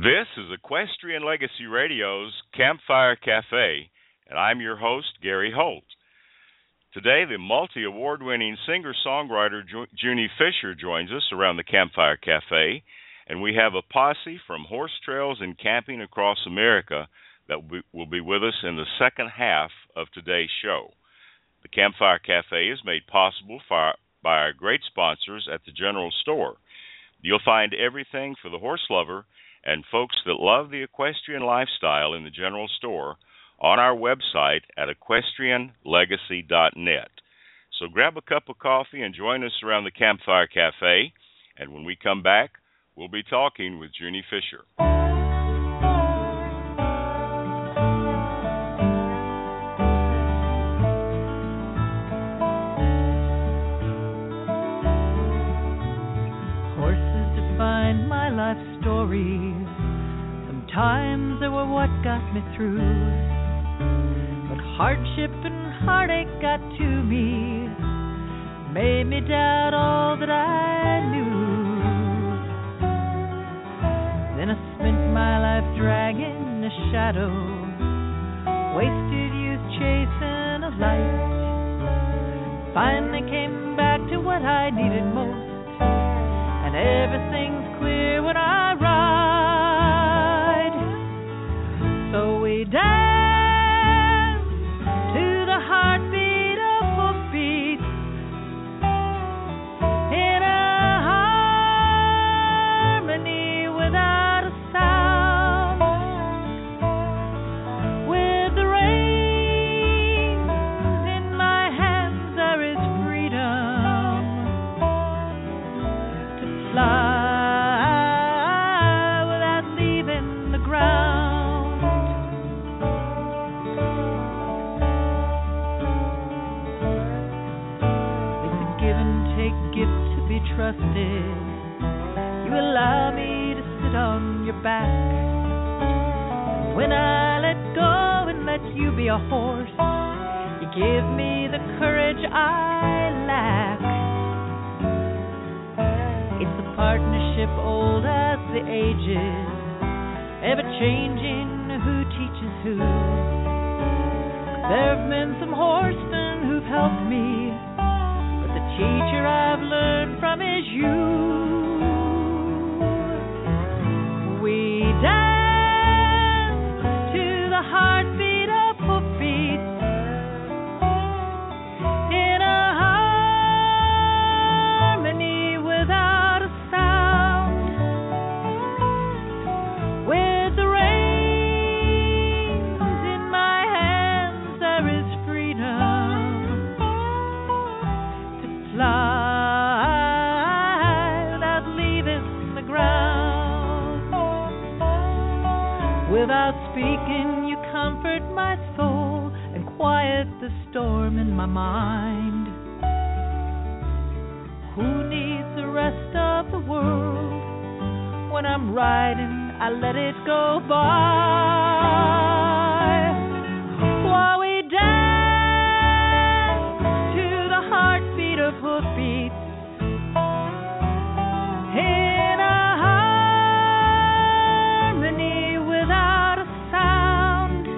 This is Equestrian Legacy Radio's Campfire Cafe, and I'm your host, Gary Holt. Today, the multi-award-winning singer-songwriter Junie Fisher joins us around the Campfire Cafe, and we have a posse from horse trails and camping across America that will be with us in the second half of today's show. The Campfire Cafe is made possible by our great sponsors at the General Store. You'll find everything for the horse lover and folks that love the equestrian lifestyle in the General Store on our website at equestrianlegacy.net. So grab a cup of coffee and join us around the Campfire Cafe, and when we come back, we'll be talking with Junie Fisher. Horses define my life story. Sometimes they were what got me through, but hardship and heartache got to me, made me doubt all that I knew. Then I spent my life dragging a shadow, wasted youth chasing a light. Finally came back to what I needed most, and everything's clear when I ride. So we dance to the heartbeat of hoofbeats in a harmony without a sound. With the reins in my hands, there is freedom to fly without leaving the ground. Trusted, you allow me to sit on your back. When I let go and let you be a horse, you give me the courage I lack. It's a partnership old as the ages, ever changing who teaches who. There have been some horsemen who've helped me, the teacher I've learned from is you. We dance to the heartbeat of hoofbeats in a harmony without a sound. With the reins in my hands, there is freedom. Fly without leaving the ground. Without speaking, you comfort my soul and quiet the storm in my mind. Who needs the rest of the world? When I'm riding, I let it go by. While we dance to the heartbeat of hoofbeats in a harmony without a sound.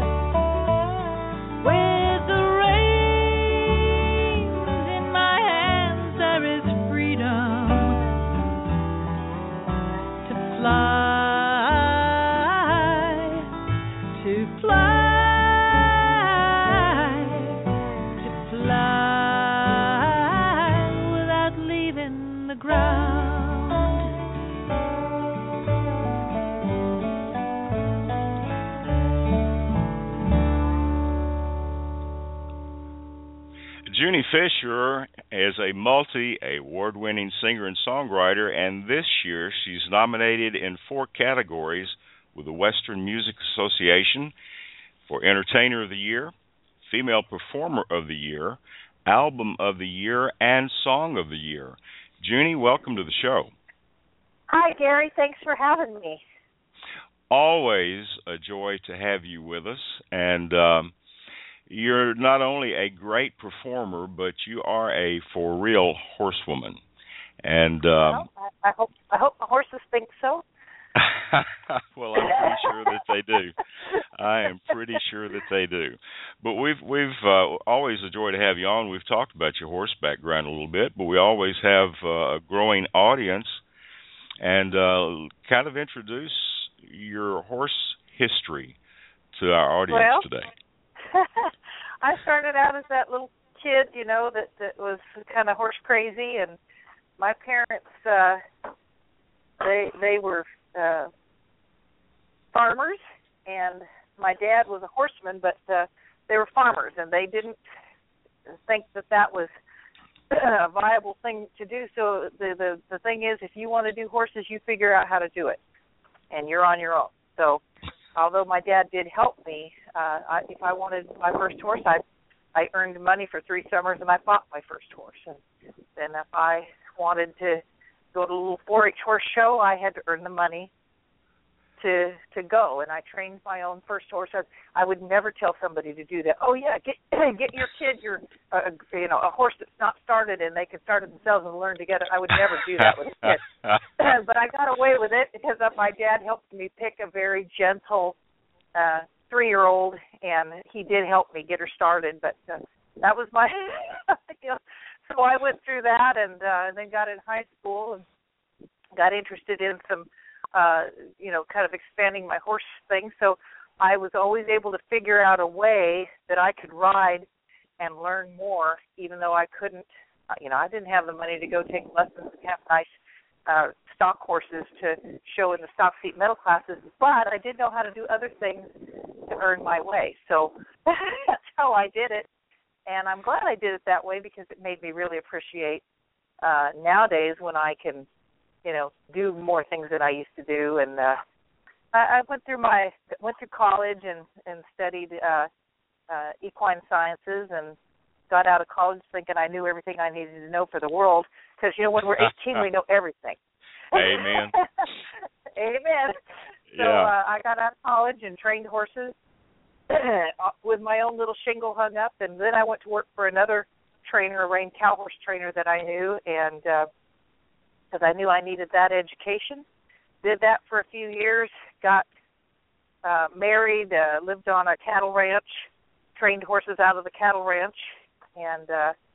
With the reins in my hands, there is freedom to fly, to fly, to fly without leaving the ground. Junie Fisher is a multi-award-winning singer and songwriter, and this year she's nominated in 4 categories with the Western Music Association for Entertainer of the Year, Female Performer of the Year, Album of the Year, and Song of the Year. Junie, welcome to the show. Hi, Gary. Thanks for having me. Always a joy to have you with us, and you're not only a great performer, but you are a for-real horsewoman. And well, I hope the horses think so. Well, I'm pretty sure that they do. I am pretty sure that they do. But we've always a joy to have you on. We've talked about your horse background a little bit, but we always have a growing audience, and kind of introduce your horse history to our audience today. I started out as that little kid, that was kind of horse crazy, and my parents, they were farmers, and my dad was a horseman, but they were farmers, and they didn't think that was a viable thing to do. So the thing is, if you want to do horses, you figure out how to do it, and you're on your own. So although my dad did help me, if I wanted my first horse, I earned money for 3 summers, and I bought my first horse. And then if I wanted to go to a little 4-H horse show, I had to earn the money to go, and I trained my own first horse. I would never tell somebody to do that. Oh yeah, get your kid a horse that's not started, and they can start it themselves and learn together. I would never do that with a kid. But I got away with it because my dad helped me pick a very gentle 3-year-old, and he did help me get her started. But that was my so I went through that, and then got in high school and got interested in some kind of expanding my horse thing. So I was always able to figure out a way that I could ride and learn more, even though I couldn't, I didn't have the money to go take lessons and have nice stock horses to show in the stock seat medal classes, but I did know how to do other things to earn my way. So that's how I did it, and I'm glad I did it that way because it made me really appreciate nowadays when I can do more things than I used to do. And I went through college and studied equine sciences, and got out of college thinking I knew everything I needed to know for the world, because when we're 18 we know everything. Amen. Amen. So I got out of college and trained horses with my own little shingle hung up, and then I went to work for another trainer, a reined cow horse trainer that I knew, and because I knew I needed that education. Did that for a few years, got married, lived on a cattle ranch, trained horses out of the cattle ranch, and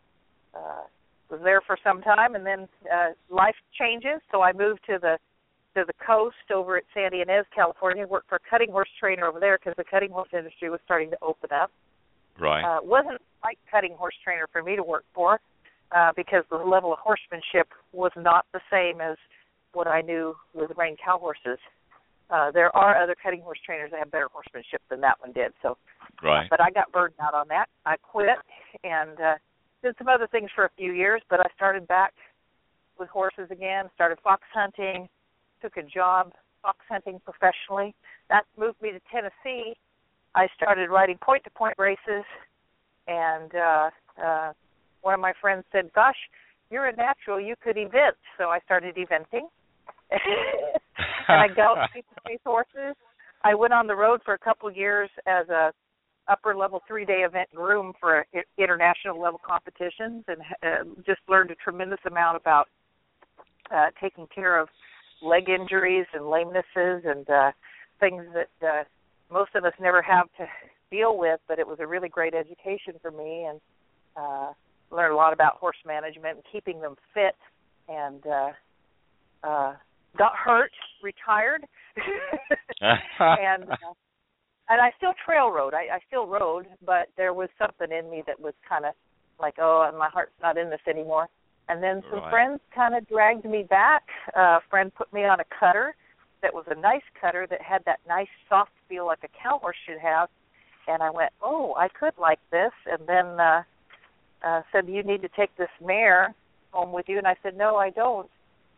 was there for some time. And then life changes, so I moved to the coast over at Sandy Inez, California. Worked for a cutting horse trainer over there because the cutting horse industry was starting to open up. Right. Wasn't like cutting horse trainer for me to work for. Because the level of horsemanship was not the same as what I knew with reined cow horses. There are other cutting horse trainers that have better horsemanship than that one did. So, right. But I got burned out on that. I quit and did some other things for a few years, but I started back with horses again, started fox hunting, took a job fox hunting professionally. That moved me to Tennessee. I started riding point-to-point races, and one of my friends said, gosh, you're a natural, you could event. So I started eventing. And I galloped face horses. I went on the road for a couple years as a upper-level 3-day event groom for international level competitions, and just learned a tremendous amount about taking care of leg injuries and lamenesses and things that most of us never have to deal with, but it was a really great education for me, and learned a lot about horse management and keeping them fit, and got hurt, retired, and I still trail rode. I still rode, but there was something in me that was kind of like, oh, my heart's not in this anymore. And then some friends kind of dragged me back. A friend put me on a cutter that was a nice cutter that had that nice soft feel like a cow horse should have, and I went, oh, I could like this, and then said, you need to take this mare home with you, and I said, no, I don't.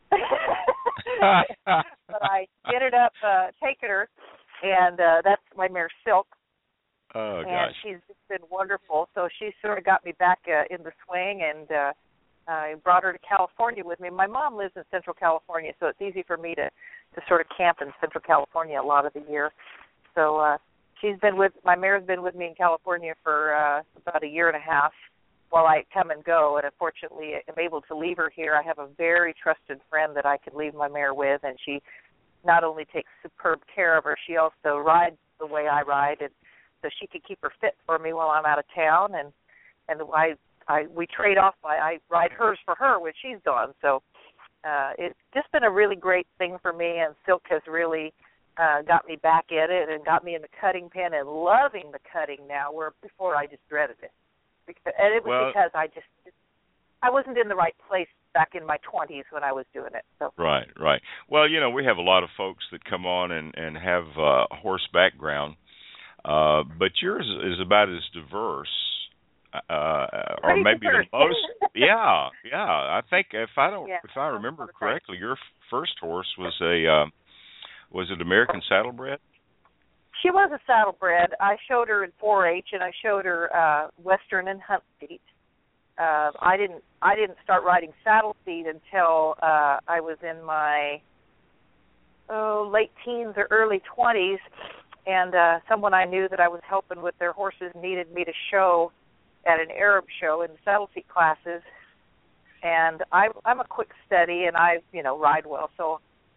But I ended up taking her, and that's my mare, Silk. Oh, and gosh. She's just been wonderful. So she sort of got me back in the swing, and I brought her to California with me. My mom lives in Central California, so it's easy for me to sort of camp in Central California a lot of the year. So my mare's been with me in California for about a year and a half while I come and go, and unfortunately I'm able to leave her here. I have a very trusted friend that I could leave my mare with, and she not only takes superb care of her, she also rides the way I ride, and so she can keep her fit for me while I'm out of town. And we trade off. I ride hers for her when she's gone. So it's just been a really great thing for me, and Silk has really got me back at it and got me in the cutting pen and loving the cutting now, where before I just dreaded it. And it was because I wasn't in the right place back in my 20s when I was doing it. So. Right. Well, we have a lot of folks that come on and have a horse background, but yours is about as diverse, or maybe the most. Yeah. I think if I remember correctly, your first horse was it American Saddlebred? She was a saddlebred. I showed her in 4-H, and I showed her Western and Hunt Seat. I didn't start riding saddle seat until I was in my late teens or early 20s, and someone I knew that I was helping with their horses needed me to show at an Arab show in the saddle seat classes. And I'm a quick steady, and I ride well, so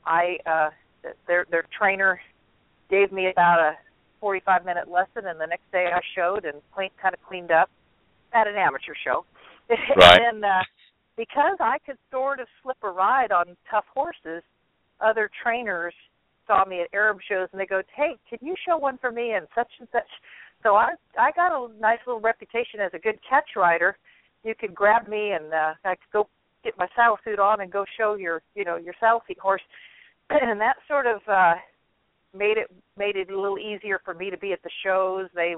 their trainer gave me about a 45-minute lesson, and the next day I showed and kind of cleaned up at an amateur show. Right. And because I could sort of slip a ride on tough horses, other trainers saw me at Arab shows, and they go, "Hey, can you show one for me?" and such and such. So I got a nice little reputation as a good catch rider. You could grab me, and I could go get my saddle suit on and go show your saddle seat horse, and that sort of made it a little easier for me to be at the shows. They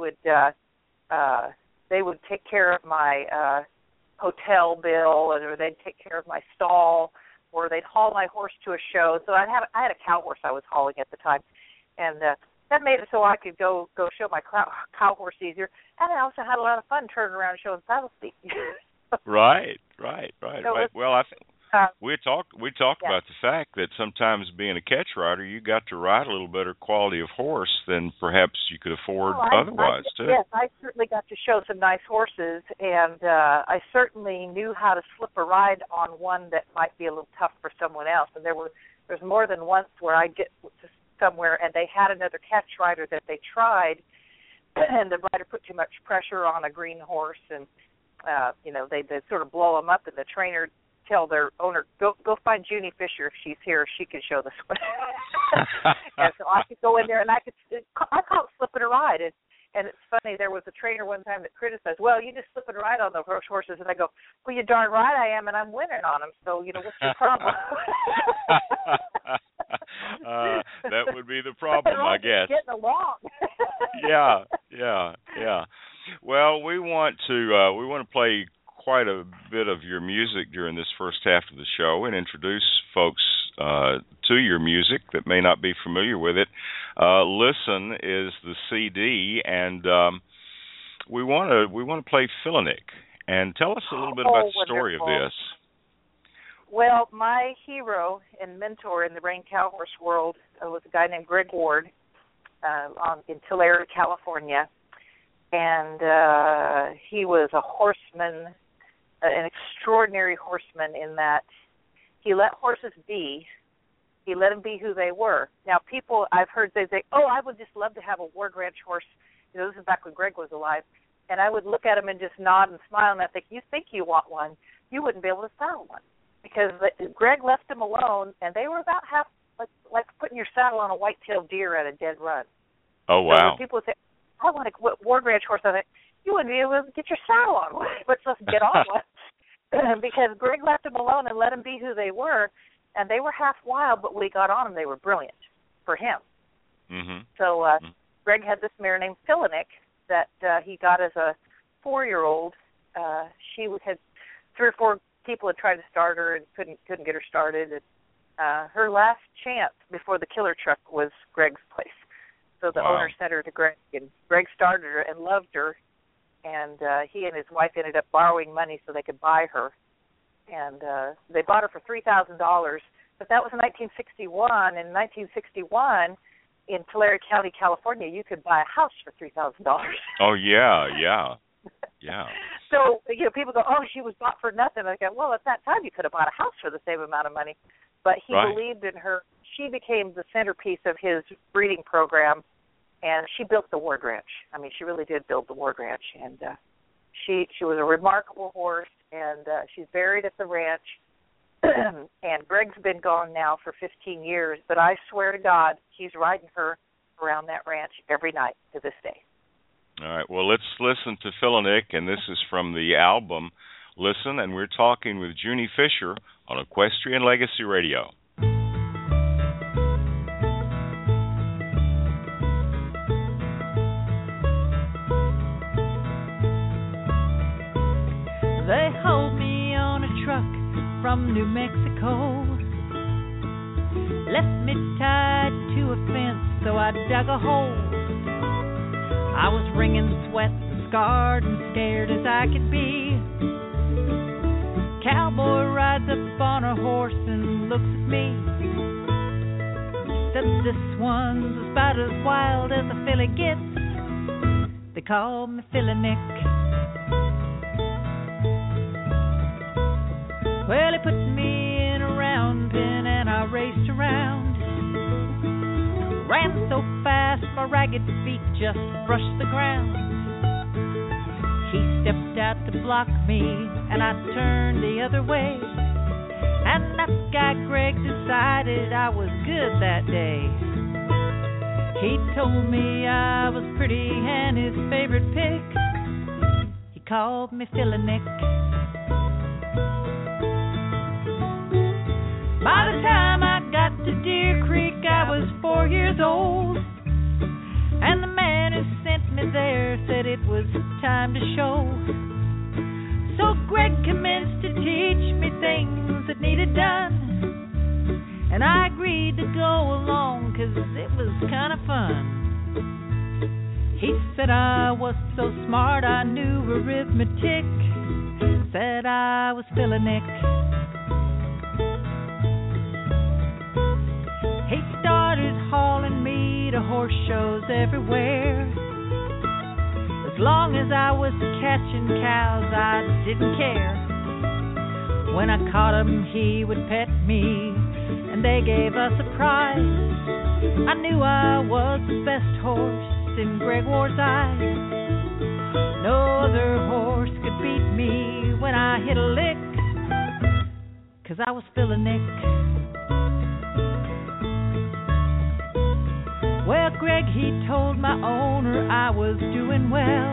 would take care of my hotel bill, or they'd take care of my stall, or they'd haul my horse to a show. So I had a cow horse I was hauling at the time, and that made it so I could go show my cow horse easier. And I also had a lot of fun turning around and showing saddle seat. Right. So well, I think we talked about the fact that sometimes being a catch rider, you got to ride a little better quality of horse than perhaps you could afford otherwise, too. Yes, I certainly got to show some nice horses, and I certainly knew how to slip a ride on one that might be a little tough for someone else. And there's more than once where I'd get to somewhere and they had another catch rider that they tried, and the rider put too much pressure on a green horse, and they'd sort of blow them up, and the trainer tell their owner, go find Junie Fisher if she's here. She can show this one. And so I could go in there, and I call it slipping a ride. And it's funny, there was a trainer one time that criticized, well, you just slipping a ride on those horses. And I go, well, you darn right I am, and I'm winning on them. So, what's your problem? That would be the problem, I guess. Getting along. Yeah. Well, we want to play quite a bit of your music during this first half of the show and introduce folks to your music that may not be familiar with it. Listen is the CD, and we want to play Philinick. And tell us a little bit about the story of this. Well, my hero and mentor in the rein cow horse world was a guy named Greg Ward in Tulare, California. And he was a horseman, an extraordinary horseman in that he let horses be. He let them be who they were. Now, people I've heard they say, oh, I would just love to have a Ward Ranch horse. This is back when Greg was alive. And I would look at him and just nod and smile, and I think you want one. You wouldn't be able to saddle one. Because Greg left them alone, and they were about half like putting your saddle on a white-tailed deer at a dead run. Oh, wow. So when people would say, I want a Ward Ranch horse, I think, you wouldn't be able to get your saddle on one, but let's get on one. Because Greg left them alone and let them be who they were, and they were half wild, but when he got on them, they were brilliant for him. Mm-hmm. So Greg had this mare named Philinick that he got as a 4-year-old. She had 3 or 4 people had tried to start her and couldn't get her started. And, her last chance before the killer truck was Greg's place. So the owner sent her to Greg, and Greg started her and loved her. And he and his wife ended up borrowing money so they could buy her. And they bought her for $3,000. But that was in 1961. In 1961, in Tulare County, California, you could buy a house for $3,000. Oh, yeah. So, people go, oh, she was bought for nothing. I go, well, at that time you could have bought a house for the same amount of money. But he believed in her. she became the centerpiece of his breeding program, and she built the Ward Ranch. I mean, she really did build the Ward Ranch, and she was a remarkable horse, and she's buried at the ranch. And Greg's been gone now for 15 years, but I swear to God, he's riding her around that ranch every night to this day. All right, well, let's listen to Phil and Nick, and this is from the album Listen, and we're talking with Junie Fisher on Equestrian Legacy Radio. They hold me on a truck from New Mexico, left me tied to a fence, so I dug a hole. I was wringing sweat and scarred and scared as I could be. Cowboy rides up on a horse and looks at me. Said, this one's about as wild as a filly gets. They call me Philly Nick. Well, he put me in a round pen and I raced around. Ran so fast my ragged feet just brushed the ground. He stepped out to block me and I turned the other way. And that guy Greg decided I was good that day. He told me I was pretty and his favorite pick. He called me Philly Nick. By the time I got to Deer Creek, I was 4 years old. And the man who sent me there said it was time to show. So Greg commenced to teach me things that needed done. And I agreed to go along 'cause it was kind of fun. He said I was so smart I knew arithmetic. Said I was Philly Nick. He started hauling me to horse shows everywhere. As long as I was catching cows, I didn't care. When I caught him, he would pet me, and they gave us a prize. I knew I was the best horse in Greg Ward's eyes. No other horse could beat me when I hit a lick, 'cause I was Philly Nick. Well, Greg, he told my owner I was doing well.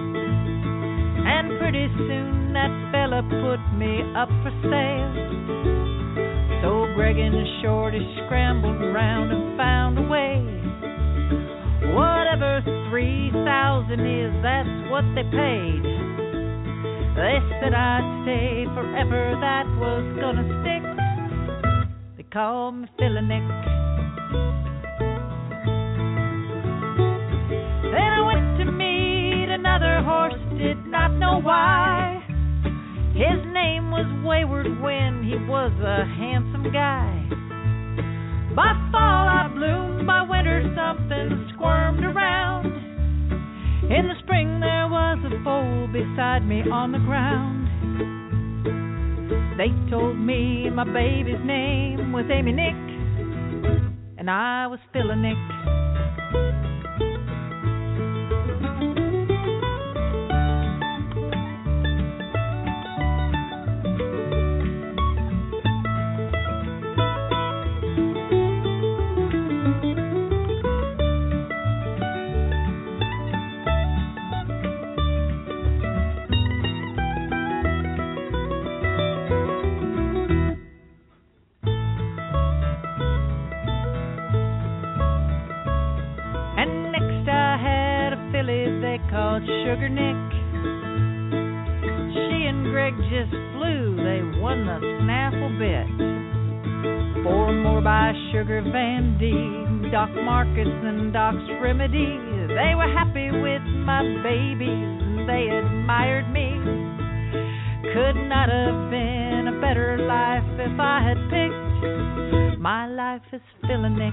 And pretty soon that fella put me up for sale. So Greg and Shorty scrambled around and found a way. Whatever 3,000 is, that's what they paid. They said I'd stay forever, that was gonna stick. They called me Philly Nick. Then I went to meet another horse, did not know why. His name was Wayward Wind, he was a handsome guy. By fall I bloomed, by winter something squirmed around. In the spring there was a foal beside me on the ground. They told me my baby's name was Amy Nick, and I was Philly Nick. Called Sugar Nick. She and Greg just flew, they won the snaffle bet. 4 more by Sugar Van D, Doc Marcus and Doc's Remedy. They were happy with my babies and they admired me. Could not have been a better life if I had picked my life as Philly Nick.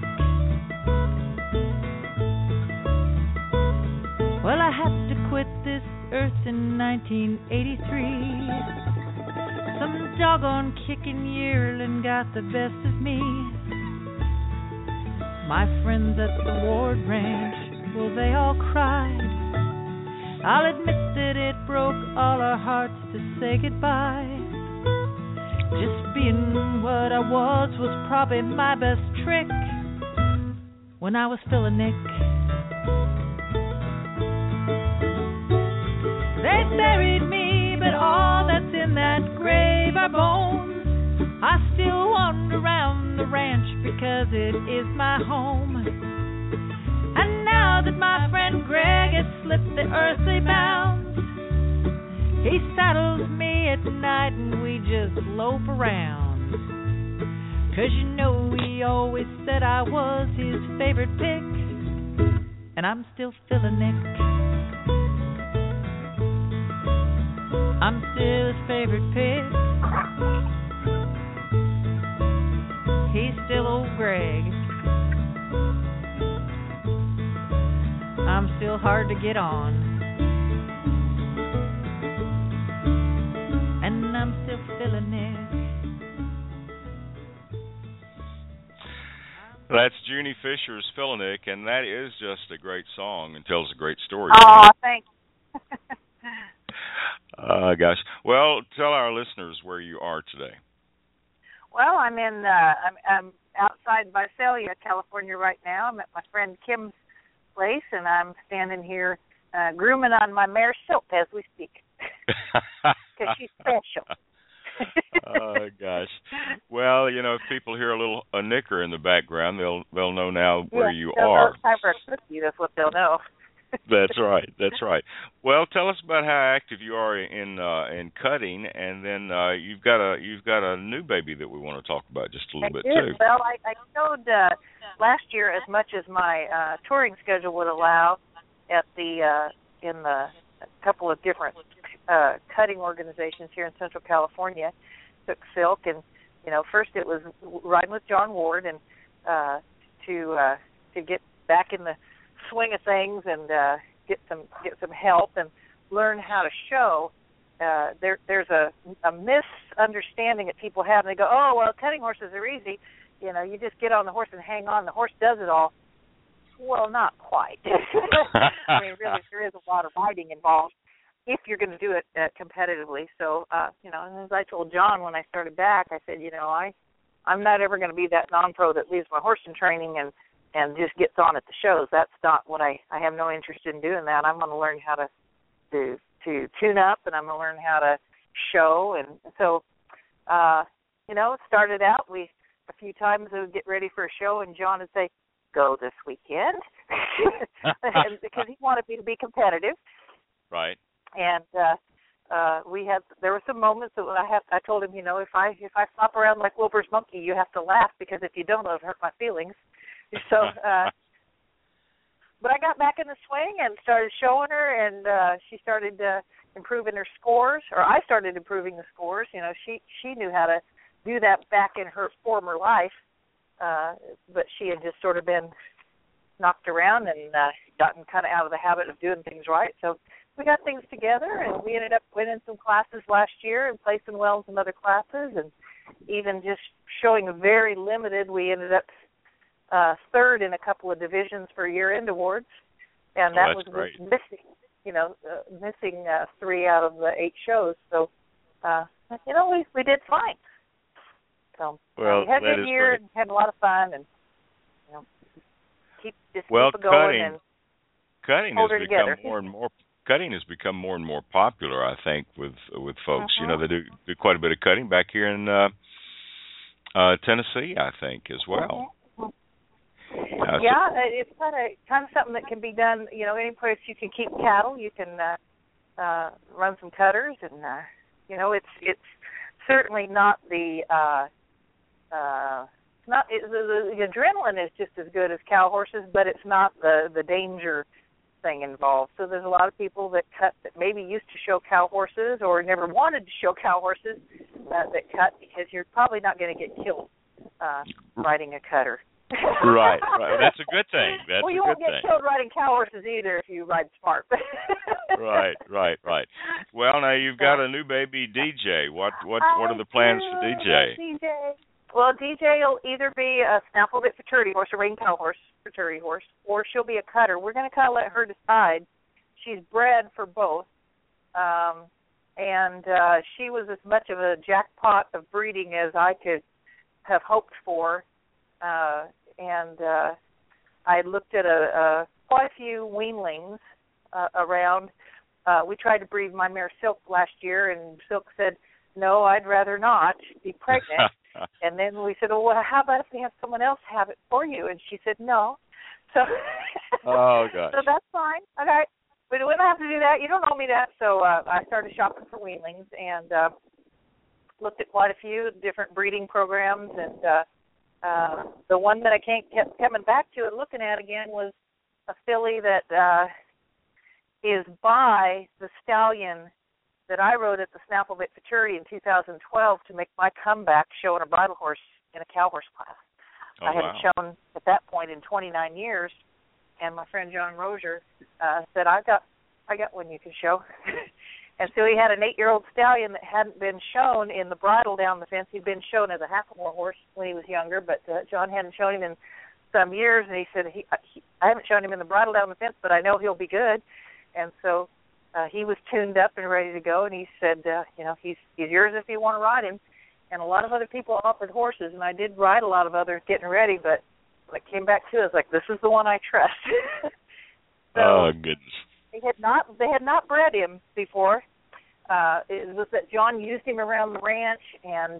Well, I had to quit this earth in 1983. Some doggone kicking yearling got the best of me. My friends at the Ward Ranch, well, they all cried. I'll admit that it broke all our hearts to say goodbye. Just being what I was probably my best trick when I was Phil and Nick. They buried me, but all that's in that grave are bones. I still wander around the ranch because it is my home. And now that my friend Greg has slipped the earthly bounds, he saddles me at night and we just lope around. 'Cause you know he always said I was his favorite pick, and I'm still Phil and Nick. I'm still his favorite pick. He's still old Greg. I'm still hard to get on. And I'm still Phil and Nick. That's Junie Fisher's Phil and Nick, and that is just a great song and tells a great story. Oh, thanks. Gosh. Well, tell our listeners where you are today. Well, I'm I'm outside Visalia, California right now. I'm at my friend Kim's place, and I'm standing here grooming on my mare Silk as we speak, because she's special. Oh gosh. Well, you know, if people hear a nicker in the background, they'll know now where you are. It's time for a cookie. That's what they'll know. That's right. That's right. Well, tell us about how active you are in cutting, and then you've got a new baby that we want to talk about just a little bit too. Well, I showed last year as much as my touring schedule would allow at in a couple of different cutting organizations here in Central California. Took Silk, and first it was riding with John Ward, and to get back in the swing of things and get some help and learn how to show. There's a misunderstanding that people have, and they go, oh, well, cutting horses are easy. You just get on the horse and hang on. The horse does it all. Well, not quite. I mean, really, there is a lot of riding involved if you're going to do it competitively. So, and as I told John when I started back, I said, I'm not ever going to be that non-pro that leaves my horse in training and just gets on at the shows. That's not what I have no interest in doing that. I'm going to learn how to tune up, and I'm going to learn how to show. And so, it started out, a few times we would get ready for a show, and John would say, go this weekend, because he wanted me to be competitive. Right. And there were some moments that I told him, if I flop around like Wilbur's monkey, you have to laugh, because if you don't, it'll hurt my feelings. So, but I got back in the swing and started showing her, and she started improving her scores, or I started improving the scores. She knew how to do that back in her former life, but she had just sort of been knocked around and gotten kind of out of the habit of doing things right. So we got things together, and we ended up winning some classes last year and placing well in some other classes, and even just showing very limited, we ended up third in a couple of divisions for year-end awards, and that was great. missing 3 out of the 8 shows. So, we did fine. So we had a good year, and had a lot of fun, and keep going and cutting has become more and more. Cutting has become more and more popular, I think, with folks. They do quite a bit of cutting back here in Tennessee, I think, as well. It's kind of something that can be done. Any place you can keep cattle, you can run some cutters, and it's certainly not the adrenaline is just as good as cow horses, but it's not the danger thing involved. So there's a lot of people that cut that maybe used to show cow horses or never wanted to show cow horses that cut, because you're probably not going to get killed riding a cutter. Right. That's a good thing. You won't get killed riding cow horses either if you ride smart. Right. Well, now you've got a new baby, DJ. What are the plans for DJ? DJ. Well, DJ will either be a Snafflebit futurity horse, a Rain Cow horse, futurity horse, or she'll be a cutter. We're going to kind of let her decide. She's bred for both, and she was as much of a jackpot of breeding as I could have hoped for, and I looked at quite a few weanlings around. We tried to breed my mare Silk last year, and Silk said, no, I'd rather not be pregnant. And then we said, well, how about if we have someone else have it for you? And she said, no. So, oh, gosh. So that's fine. Okay. But we don't have to do that. You don't owe me that. So I started shopping for weanlings and looked at quite a few different breeding programs. And the one that I kept coming back to and looking at again was a filly that is by the stallion that I rode at the Snafflebit Futurity in 2012 to make my comeback showing a bridle horse in a cow horse class. Oh, I hadn't shown at that point in 29 years, and my friend John Rozier said, I got one you can show. And so he had an 8-year-old stallion that hadn't been shown in the bridle down the fence. He'd been shown as a Hackamore horse when he was younger, but John hadn't shown him in some years, and he said, I haven't shown him in the bridle down the fence, but I know he'll be good. And so he was tuned up and ready to go, and he said, he's yours if you want to ride him. And a lot of other people offered horses, and I did ride a lot of others getting ready, but when it came back to it, I was like, this is the one I trust. So oh, goodness. They had not bred him before. It was that John used him around the ranch, and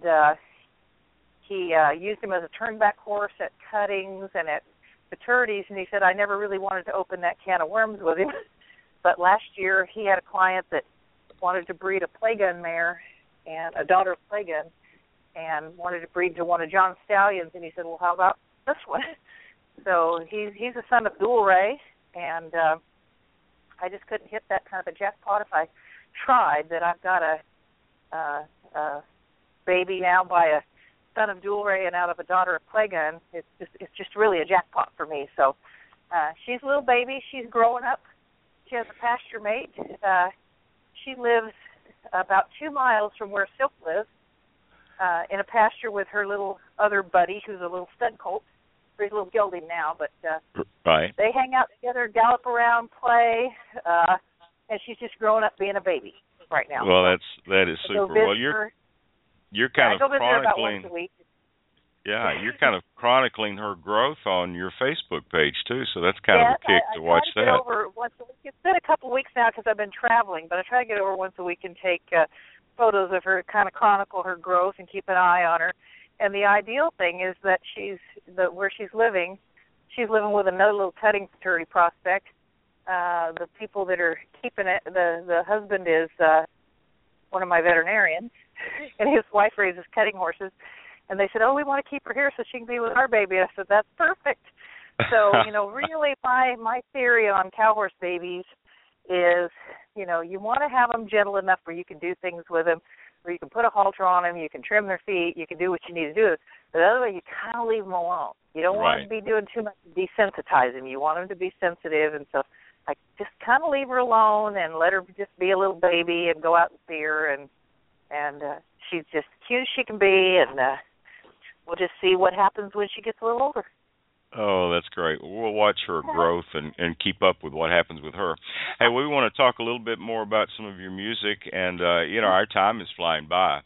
he used him as a turnback horse at cuttings and at futurities, and he said, I never really wanted to open that can of worms with him. But last year he had a client that wanted to breed a Playgun mare and a daughter of Playgun and wanted to breed to one of John's stallions, and he said, well, how about this one? So he's a son of Dual Ray, and I just couldn't hit that kind of a jackpot if I tried. That I've got a baby now by a son of Dual Ray and out of a daughter of Playgun. It's just really a jackpot for me. So she's a little baby. She's growing up. She has a pasture mate. She lives about 2 miles from where Silk lives, in a pasture with her little other buddy, who's a little stud colt. He's a little gelding now, but right. They hang out together, gallop around, play, and she's just growing up being a baby right now. Well, that is super. Well, you're kind of chronicling. About once a week. Yeah, you're kind of chronicling her growth on your Facebook page too, so that's kind of a kick to watch that. I try to get over once a week. It's been a couple of weeks now because I've been traveling, but I try to get over once a week and take photos of her, kind of chronicle her growth and keep an eye on her. And the ideal thing is that where she's living with another little cutting futurity prospect. The people that are keeping it, the husband is one of my veterinarians, and his wife raises cutting horses. And they said, we want to keep her here so she can be with our baby. I said, that's perfect. So, really my theory on cow horse babies is, you want to have them gentle enough where you can do things with them, where you can put a halter on them, you can trim their feet, you can do what you need to do. But otherwise, you kind of leave them alone. You don't want them to be doing too much to desensitize them. You want them to be sensitive. And so I just kind of leave her alone and let her just be a little baby and go out and see her. And she's just cute as she can be, and we'll just see what happens when she gets a little older. Oh, that's great. We'll watch her growth and keep up with what happens with her. Hey, we want to talk a little bit more about some of your music, and, our time is flying by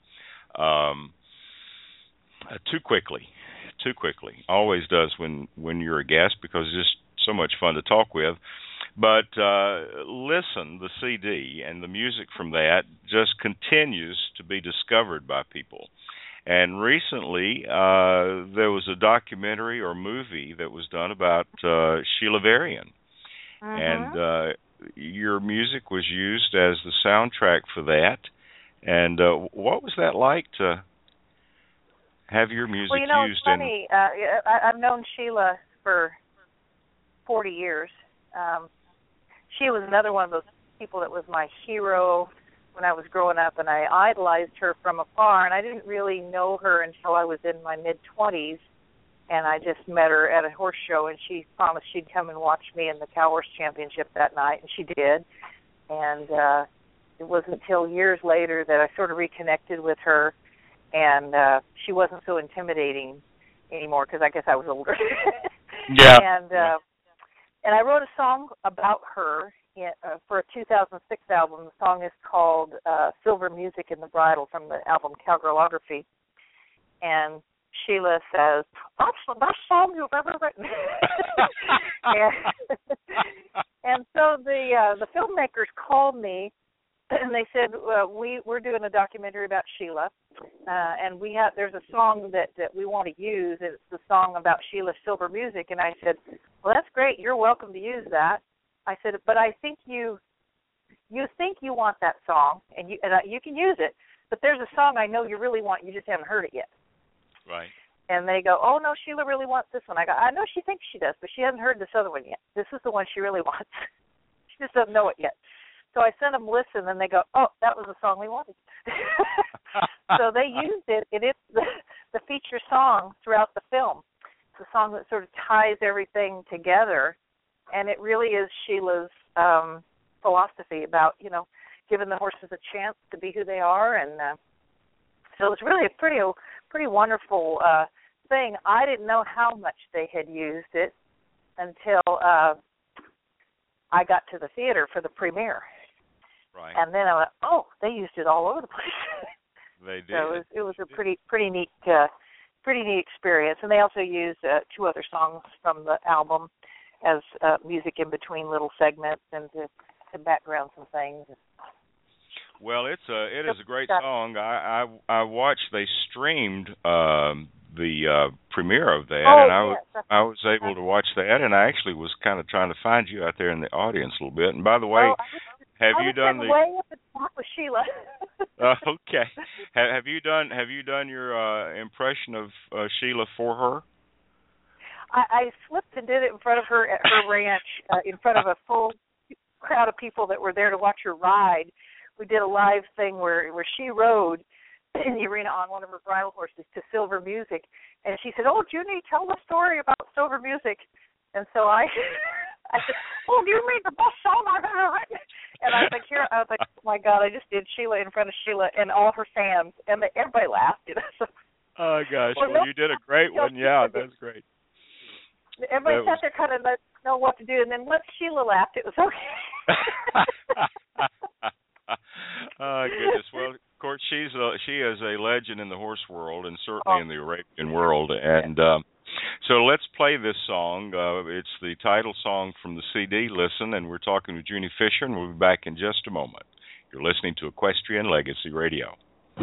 too quickly. Always does when you're a guest, because it's just so much fun to talk with. But Listen, the CD and the music from that just continues to be discovered by people. And recently, there was a documentary or movie that was done about Sheila Varian. And your music was used as the soundtrack for that. And what was that like to have your music used? Well, it's funny. I've known Sheila for 40 years. She was another one of those people that was my hero when I was growing up, and I idolized her from afar, and I didn't really know her until I was in my mid-20s, and I just met her at a horse show, and she promised she'd come and watch me in the Cow Horse Championship that night, and she did. And it wasn't until years later that I sort of reconnected with her, and she wasn't so intimidating anymore because I guess I was older. Yeah. And I wrote a song about her for a 2006 album. The song is called Silver Music in the Bridle from the album Cowgirlography. And Sheila says, "That's the best song you've ever written." and so the filmmakers called me, and they said, we're doing a documentary about Sheila, and there's a song that we want to use. It's the song about Sheila's silver music. And I said, well, that's great. You're welcome to use that. I said, but I think you think you want that song, and you can use it. But there's a song I know you really want. You just haven't heard it yet. Right. And they go, oh, no, Sheila really wants this one. I go, I know she thinks she does, but she hasn't heard this other one yet. This is the one she really wants. She just doesn't know it yet. So I sent them listen, and they go, oh, that was the song we wanted. So they used it. It is the feature song throughout the film. It's a song that sort of ties everything together, and it really is Sheila's philosophy about, giving the horses a chance to be who they are. And so it's really a pretty wonderful thing. I didn't know how much they had used it until I got to the theater for the premiere. Right. And then I went, oh, they used it all over the place. They did. So it was a pretty neat experience. And they also used 2 other songs from the album as music in between little segments and to background some things. Well, it is a great song. I watched. They streamed the premiere of that, and I was able to watch that, and I actually was kind of trying to find you out there in the audience a little bit. And by the way, have you done the way up at the top with Sheila? Okay. Have you done your impression of Sheila for her? I slipped and did it in front of her at her ranch, in front of a full crowd of people that were there to watch her ride. We did a live thing where she rode in the arena on one of her bridle horses to Silver Music, and she said, "Oh, Junie, tell the story about Silver Music." And so I said, "Oh, you mean the best song I've ever written?" And I was like, "Oh my God, I just did Sheila in front of Sheila and all her fans," and everybody laughed. So, oh gosh, well, you did a great one. Yeah, that's great. Everybody sat there kind of not know what to do, and then once Sheila laughed, it was okay. Oh goodness! Well, of course, she is a legend in the horse world, and certainly in the Arabian world. And so let's play this song. It's the title song from the CD. Listen, and we're talking to Junie Fisher, and we'll be back in just a moment. You're listening to Equestrian Legacy Radio.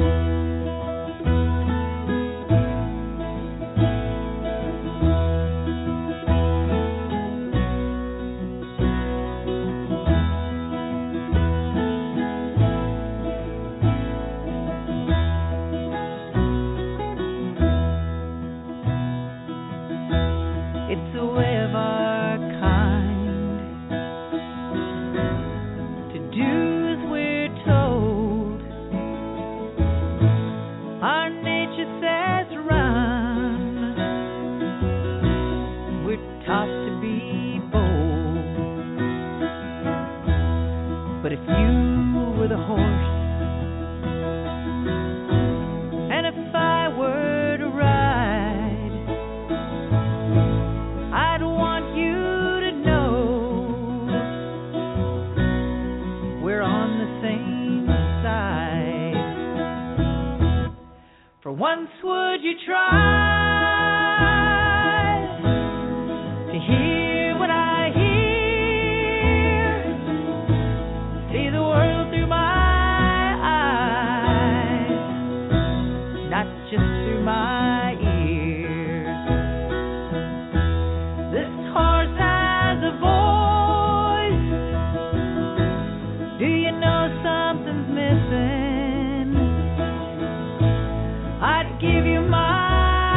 Once would you try to hear what I hear, see the world through my eyes, not just through my ears. This horse has a voice. Do you know something's missing? I'd give you my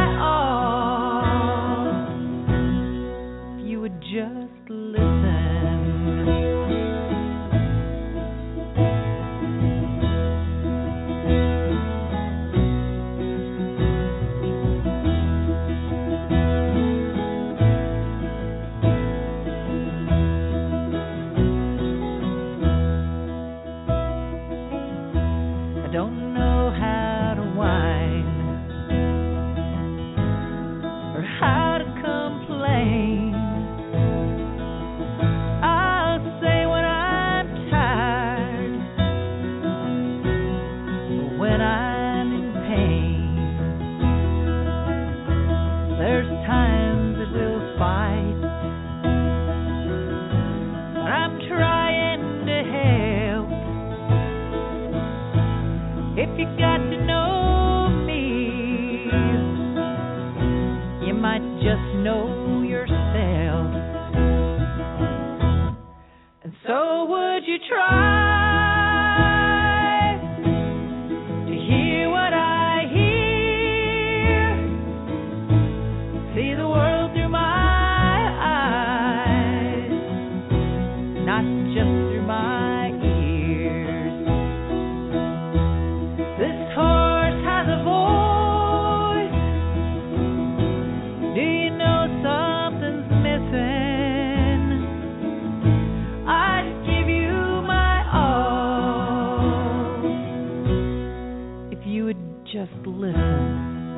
you try to hear what I hear, see the world through my eyes, not just through my ears. This horse has a voice. Do you know something's missing? I'd give you my all if you would just listen.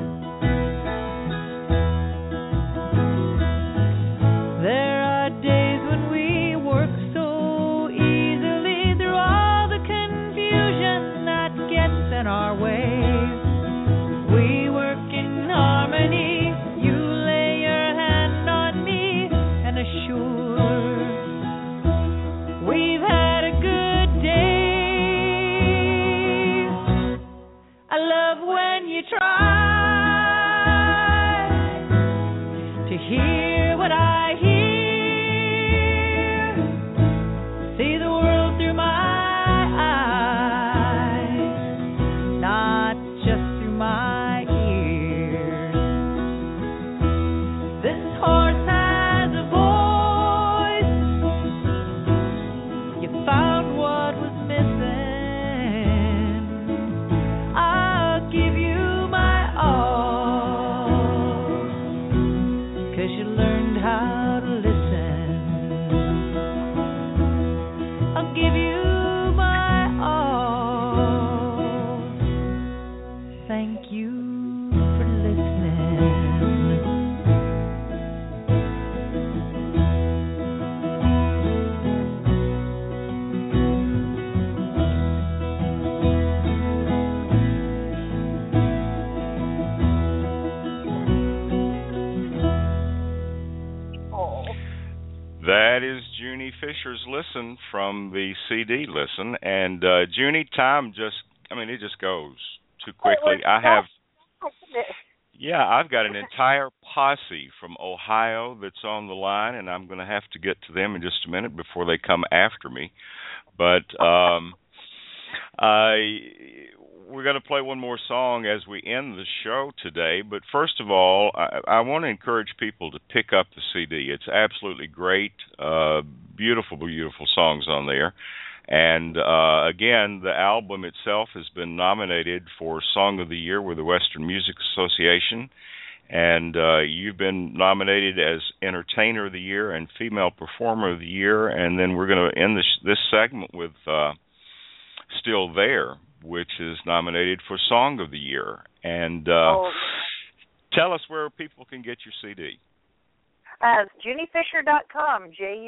There are days when we work so easily through all the confusion that gets in our way. We work in harmony. You lay your hand on me and assure we've had a good day. I love when you try to hear what I hear, see the world through my eyes, not just through my ears. This horse has a voice. You found what was missing. I'll give you my all, 'cause you learned how to listen. I'll give you my all. Thank you for listening. Oh. That is Junie Fisher's Listen from the CD Listen. And Junie, time it just goes too quickly. I've got an entire posse from Ohio that's on the line, and I'm going to have to get to them in just a minute before they come after me. But we're going to play one more song as we end the show today. But first of all, I want to encourage people to pick up the CD. It's absolutely great. Beautiful, beautiful songs on there. And again, the album itself has been nominated for Song of the Year with the Western Music Association. And you've been nominated as Entertainer of the Year and Female Performer of the Year. And then we're going to end this segment with Still There, which is nominated for Song of the Year. And tell us where people can get your CD. It's JunieFisher.com,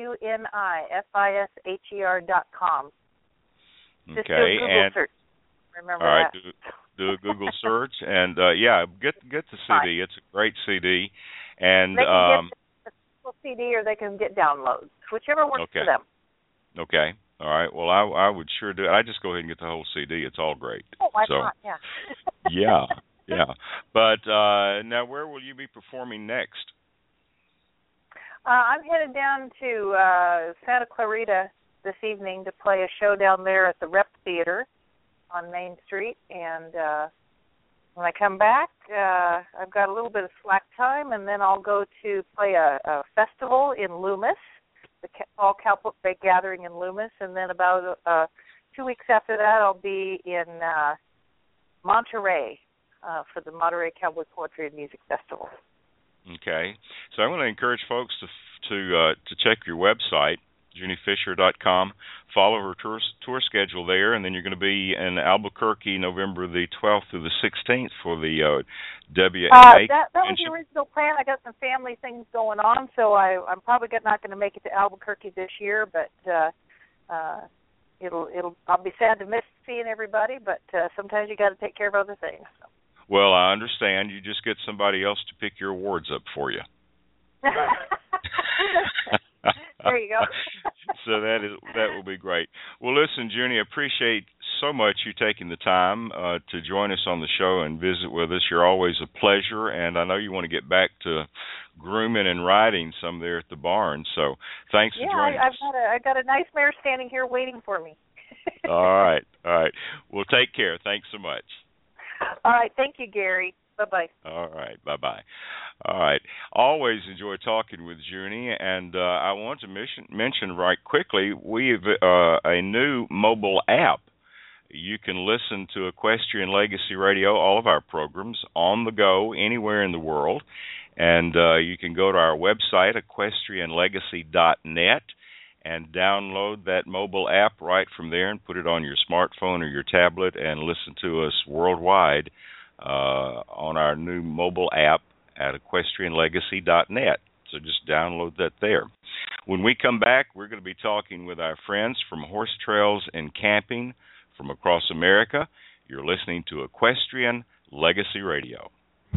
JUNIFISHER.com. Just do a Google search. Remember all right, that. do a Google search, and get the CD. It's a great CD, and they can get the full CD or they can get downloads, whichever works for them. Okay. All right. Well, I would sure do it. I just go ahead and get the whole CD. It's all great. Oh, why not? Yeah. yeah. But now, where will you be performing next? I'm headed down to Santa Clarita this evening to play a show down there at the Rep Theater on Main Street. And when I come back, I've got a little bit of slack time, and then I'll go to play a festival in Loomis, the Fall Cowboy Gathering in Loomis. And then about 2 weeks after that, I'll be in Monterey for the Monterey Cowboy Poetry and Music Festival. Okay, so I want to encourage folks to check your website, JunieFisher.com. Follow her tour schedule there, and then you're going to be in Albuquerque November the 12th through the 16th for the WA. That was the original plan. I got some family things going on, so I'm probably not going to make it to Albuquerque this year, but I'll be sad to miss seeing everybody, but sometimes you got to take care of other things. So. Well, I understand. You just get somebody else to pick your awards up for you. There you go. So that will be great. Well, listen, Junie, I appreciate so much you taking the time to join us on the show and visit with us. You're always a pleasure, and I know you want to get back to grooming and riding some there at the barn. So thanks for joining us. I've got a nice mare standing here waiting for me. All right. Well, take care. Thanks so much. All right. Thank you, Gary. Bye-bye. All right. Bye-bye. All right. Always enjoy talking with Junie, and I want to mention right quickly, we have a new mobile app. You can listen to Equestrian Legacy Radio, all of our programs, on the go, anywhere in the world. And you can go to our website, equestrianlegacy.net, and download that mobile app right from there and put it on your smartphone or your tablet and listen to us worldwide on our new mobile app at equestrianlegacy.net. So just download that there. When we come back, we're going to be talking with our friends from Horse Trails and Camping from across America. You're listening to Equestrian Legacy Radio.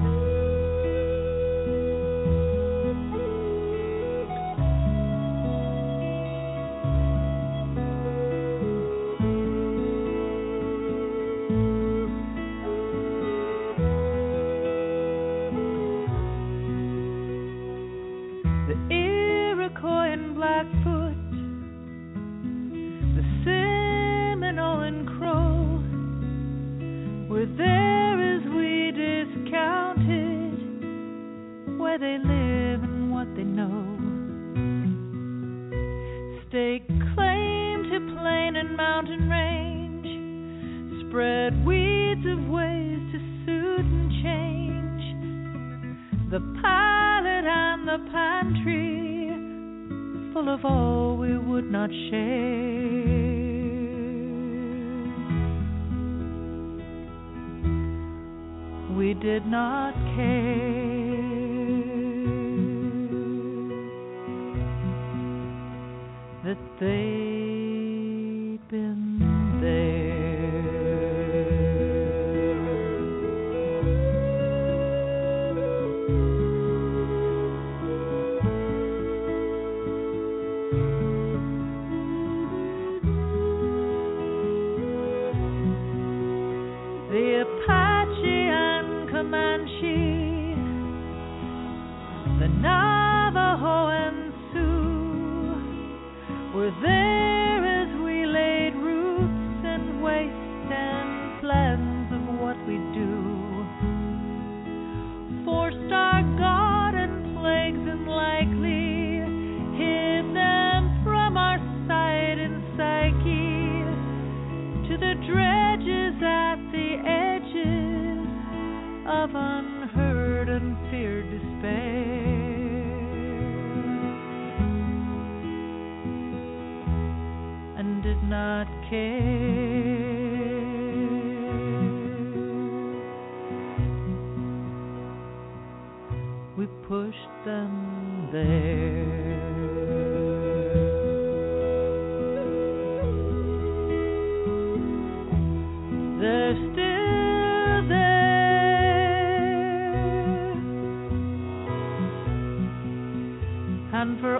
And for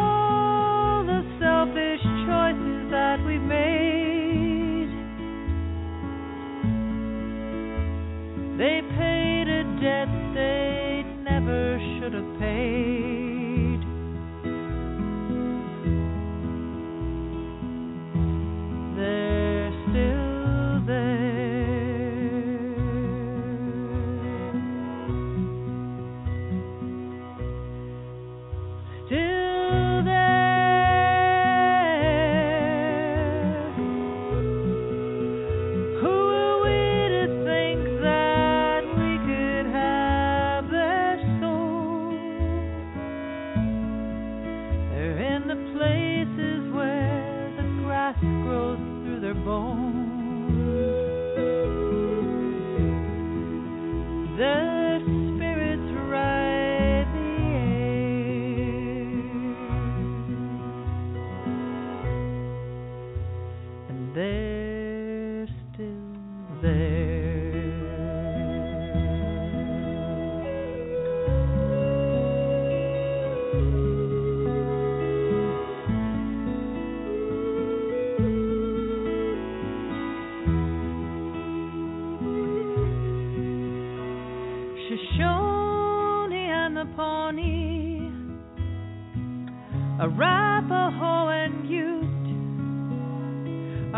all the selfish choices that we've made, they paid a debt they never should have paid.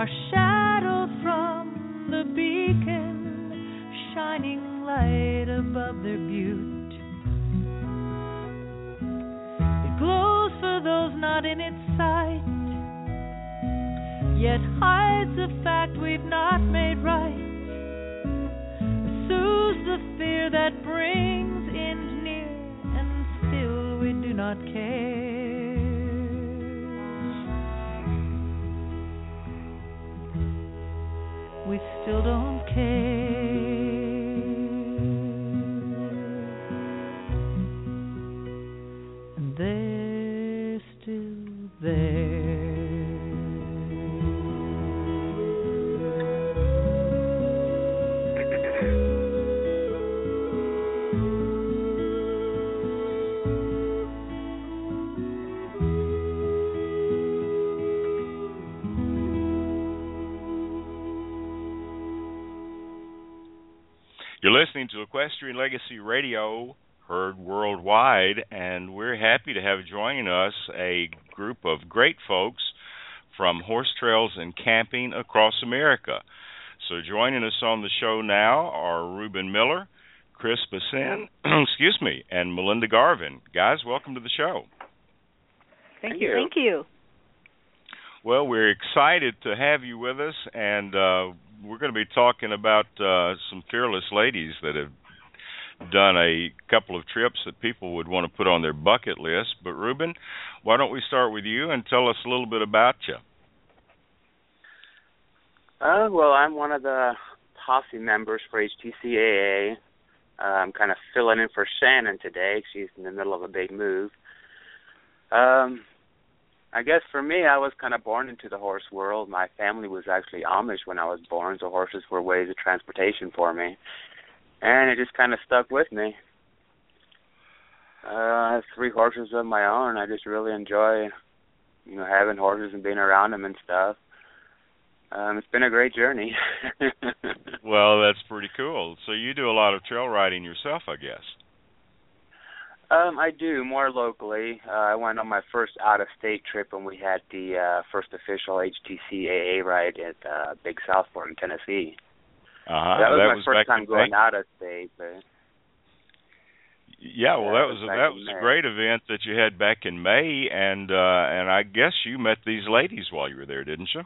are shadows from the beacon, shining light above their butte. It glows for those not in its sight, yet hides the fact we've not made right. Soothes the fear that brings end near, and still we do not care. We still don't care. And they're still there. You're listening to Equestrian Legacy Radio, heard worldwide, and we're happy to have joining us a group of great folks from horse trails and camping across America. So joining us on the show now are Reuben Miller, Chris Bassin, and Melinda Garvin. Guys, welcome to the show. Thank you. Thank you. Well, we're excited to have you with us, and we're going to be talking about some fearless ladies that have done a couple of trips that people would want to put on their bucket list. But, Reuben, why don't we start with you and tell us a little bit about you? Well, I'm one of the posse members for HTCAA. I'm kind of filling in for Shannon today. She's in the middle of a big move. I guess for me, I was kind of born into the horse world. My family was actually Amish when I was born, so horses were ways of transportation for me. And it just kind of stuck with me. I have 3 horses of my own. I just really enjoy, having horses and being around them and stuff. It's been a great journey. Well, that's pretty cool. So you do a lot of trail riding yourself, I guess. I do, more locally. I went on my first out-of-state trip when we had the first official HTCAA ride at Big South Fork in Tennessee. That was my first time going out of state. But yeah, well, that was a great event that you had back in May, and I guess you met these ladies while you were there, didn't you?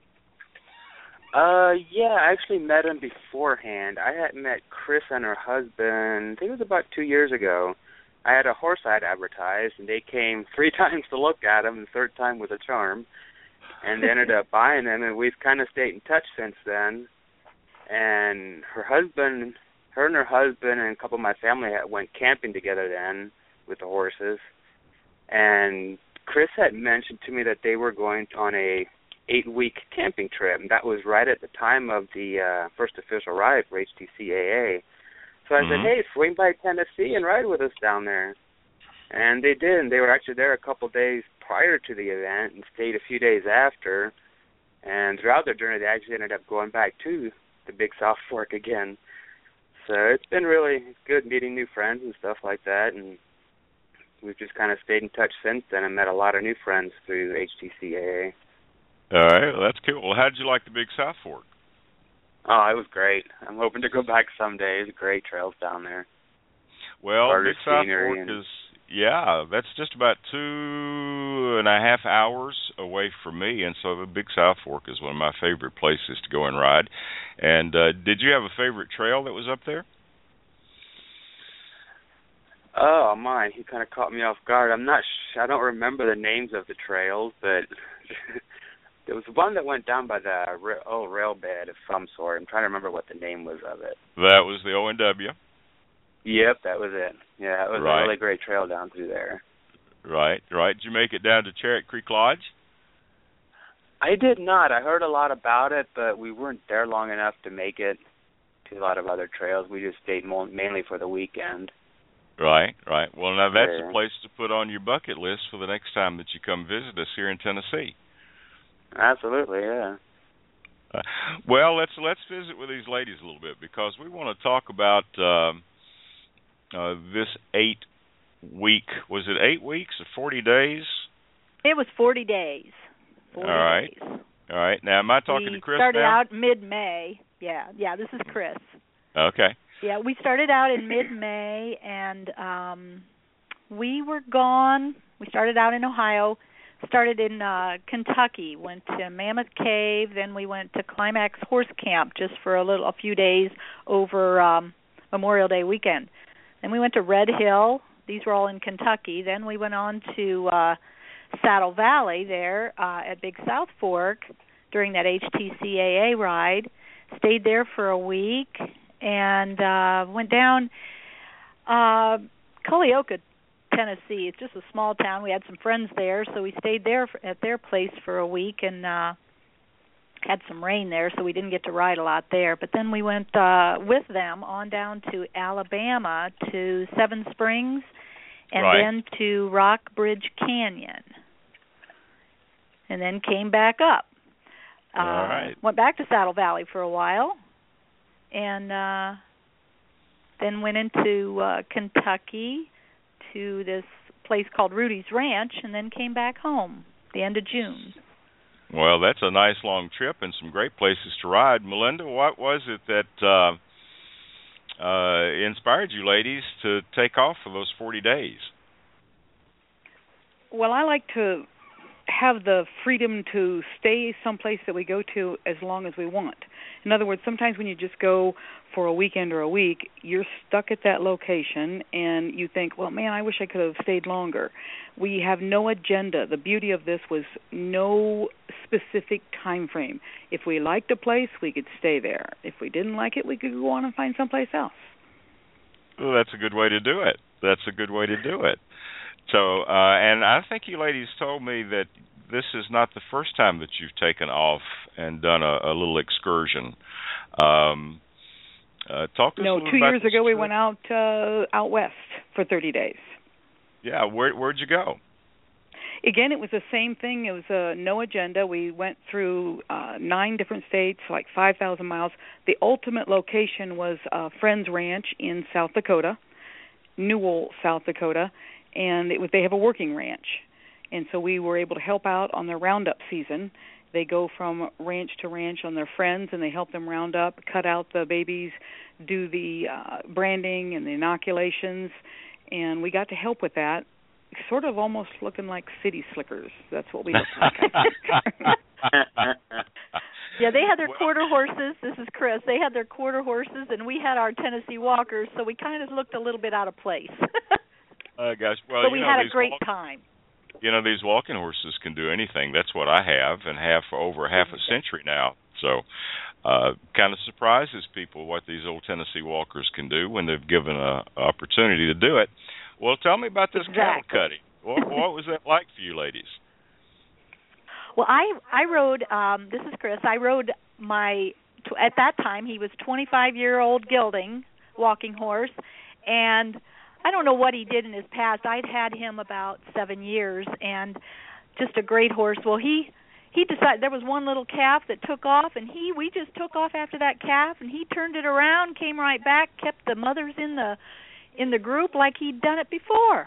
Yeah, I actually met them beforehand. I had met Chris and her husband, I think it was about 2 years ago. I had a horse I'd advertised, and they came 3 times to look at them, and the 3rd time was a charm. And they ended up buying them, and we've kind of stayed in touch since then. And her and her husband and a couple of my family went camping together then with the horses. And Chris had mentioned to me that they were going on a 8-week camping trip, and that was right at the time of the first official ride for HTCAA. So I said, hey, swing by Tennessee and ride with us down there. And they did, and they were actually there a couple of days prior to the event and stayed a few days after. And throughout their journey, they actually ended up going back to the Big South Fork again. So it's been really good meeting new friends and stuff like that, and we've just kind of stayed in touch since then and met a lot of new friends through HTCAA. All right, well, that's cool. Well, how did you like the Big South Fork? Oh, it was great. I'm hoping to go back someday. There's great trails down there. Well, Big South Fork is, that's just about 2.5 hours away from me, and so the Big South Fork is one of my favorite places to go and ride. And did you have a favorite trail that was up there? Oh, my, you kind of caught me off guard. I don't remember the names of the trails, but there was one that went down by the old rail bed of some sort. I'm trying to remember what the name was of it. That was the O&W. Yep, that was it. Yeah, it was a really great trail down through there. Right. Did you make it down to Charrett Creek Lodge? I did not. I heard a lot about it, but we weren't there long enough to make it to a lot of other trails. We just stayed mainly for the weekend. Right. Well, now that's a place to put on your bucket list for the next time that you come visit us here in Tennessee. Absolutely, yeah. Well, let's visit with these ladies a little bit, because we want to talk about this 8-week. Was it 8 weeks or 40 days? It was 40 days. 40 All right. days. All right. Now, am I talking to Chris started now? out mid-May. Yeah, this is Chris. Okay. Yeah, we started out in mid-May, and we were gone. We started out in Ohio, started in Kentucky, went to Mammoth Cave, then we went to Climax Horse Camp just for a few days over Memorial Day weekend. Then we went to Red Hill. These were all in Kentucky. Then we went on to Saddle Valley there at Big South Fork during that HTCAA ride. Stayed there for a week and went down Culleoka, Tennessee. It's just a small town. We had some friends there, so we stayed there at their place for a week and had some rain there, so we didn't get to ride a lot there. But then we went with them on down to Alabama to Seven Springs and then to Rock Bridge Canyon. And then came back up. All right. Went back to Saddle Valley for a while and then went into Kentucky to this place called Rudy's Ranch and then came back home the end of June. Well, that's a nice long trip and some great places to ride. Melinda, what was it that inspired you ladies to take off for those 40 days? Well, I like to have the freedom to stay someplace that we go to as long as we want. In other words, sometimes when you just go for a weekend or a week, you're stuck at that location and you think, well, man, I wish I could have stayed longer. We have no agenda. The beauty of this was no specific time frame. If we liked a place, we could stay there. If we didn't like it, we could go on and find someplace else. Well, that's a good way to do it. So, and I think you ladies told me that this is not the first time that you've taken off and done a little excursion. Talk to us a little about 2 years ago we trip. went out west for 30 days. Yeah, where'd you go? Again, it was the same thing. It was no agenda. We went through 9 different states, like 5,000 miles. The ultimate location was Friends Ranch in South Dakota, Newell, South Dakota, and they have a working ranch. And so we were able to help out on their roundup season. They go from ranch to ranch on their friends, and they help them round up, cut out the babies, do the branding and the inoculations, and we got to help with that, sort of almost looking like city slickers. That's what we looked like. Yeah, they had their quarter horses. This is Chris. They had their quarter horses, and we had our Tennessee Walkers, so we kind of looked a little bit out of place. Gosh, well, but we had a great time. You know, these walking horses can do anything. That's what I have and have for over half a century now. So kind of surprises people what these old Tennessee Walkers can do when they've given an opportunity to do it. Well, tell me about this cattle cutting. What was that like for you ladies? Well, I rode, this is Chris, I rode at that time, he was 25-year-old gelding walking horse, and I don't know what he did in his past. I'd had him about 7 years, and just a great horse. Well, he decided there was one little calf that took off, and we just took off after that calf, and he turned it around, came right back, kept the mothers in the group like he'd done it before.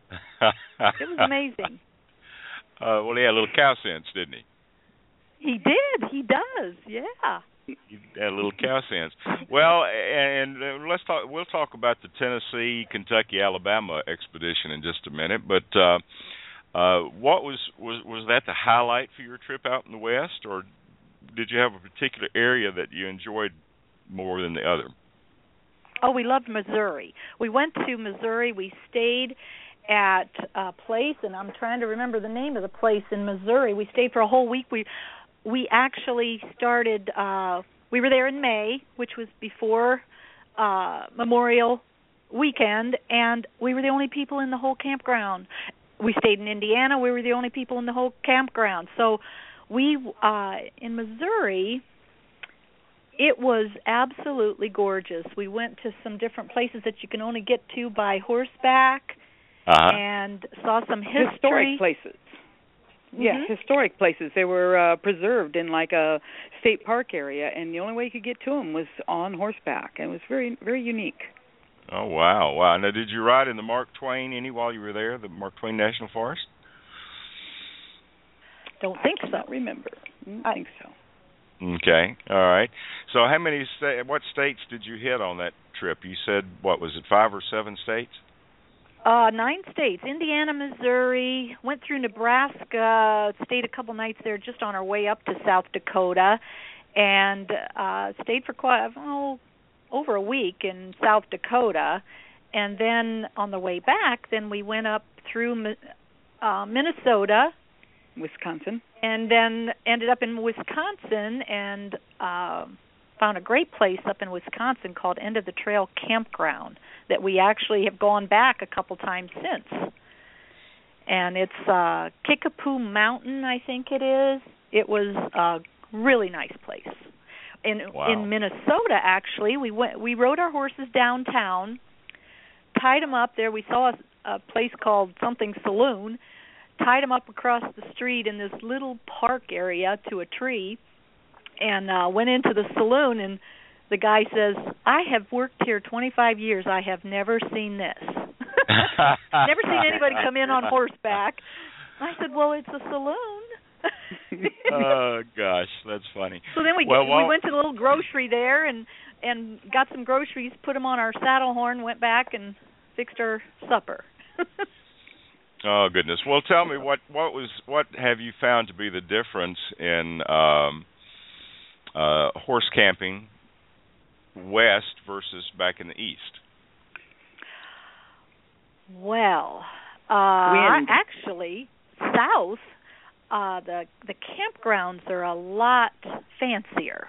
It was amazing. Well, he had a little cow sense, didn't he? He did. He does. Yeah. He had a little cow sense. Well, and we'll talk about the Tennessee, Kentucky, Alabama expedition in just a minute. But what was that the highlight for your trip out in the West, or did you have a particular area that you enjoyed more than the other? Oh, we loved Missouri. We went to Missouri. We stayed at a place, and I'm trying to remember the name of the place in Missouri. We stayed for a whole week. We actually started, we were there in May, which was before Memorial Weekend, and we were the only people in the whole campground. We stayed in Indiana. We were the only people in the whole campground. So we, in Missouri, it was absolutely gorgeous. We went to some different places that you can only get to by horseback and saw some historic places. Yeah, historic places. They were preserved in like a state park area, and the only way you could get to them was on horseback. And it was very, very unique. Oh, wow. Wow. Now, did you ride in the Mark Twain while you were there, the Mark Twain National Forest? Don't think so. I don't remember. I think so. Okay, all right. So how many what states did you hit on that trip? You said, what was it, 5 or 7 states? 9 states. Indiana, Missouri, went through Nebraska, stayed a couple nights there just on our way up to South Dakota, and stayed for over a week in South Dakota. And then on the way back, then we went up through Minnesota, Wisconsin, and then ended up in Wisconsin and found a great place up in Wisconsin called End of the Trail Campground that we actually have gone back a couple times since. And it's Kickapoo Mountain, I think it is. It was a really nice place. In Minnesota, actually, we rode our horses downtown, tied them up there. We saw a place called something Saloon, tied them up across the street in this little park area to a tree, and went into the saloon, and the guy says, I have worked here 25 years. I have never seen this. Never seen anybody come in on horseback. I said, well, it's a saloon. Oh, gosh, that's funny. So then we went to the little grocery there and got some groceries, put them on our saddle horn, went back and fixed our supper. Oh, goodness. Well, tell me, what have you found to be the difference in horse camping west versus back in the east? Well, actually, south, the campgrounds are a lot fancier.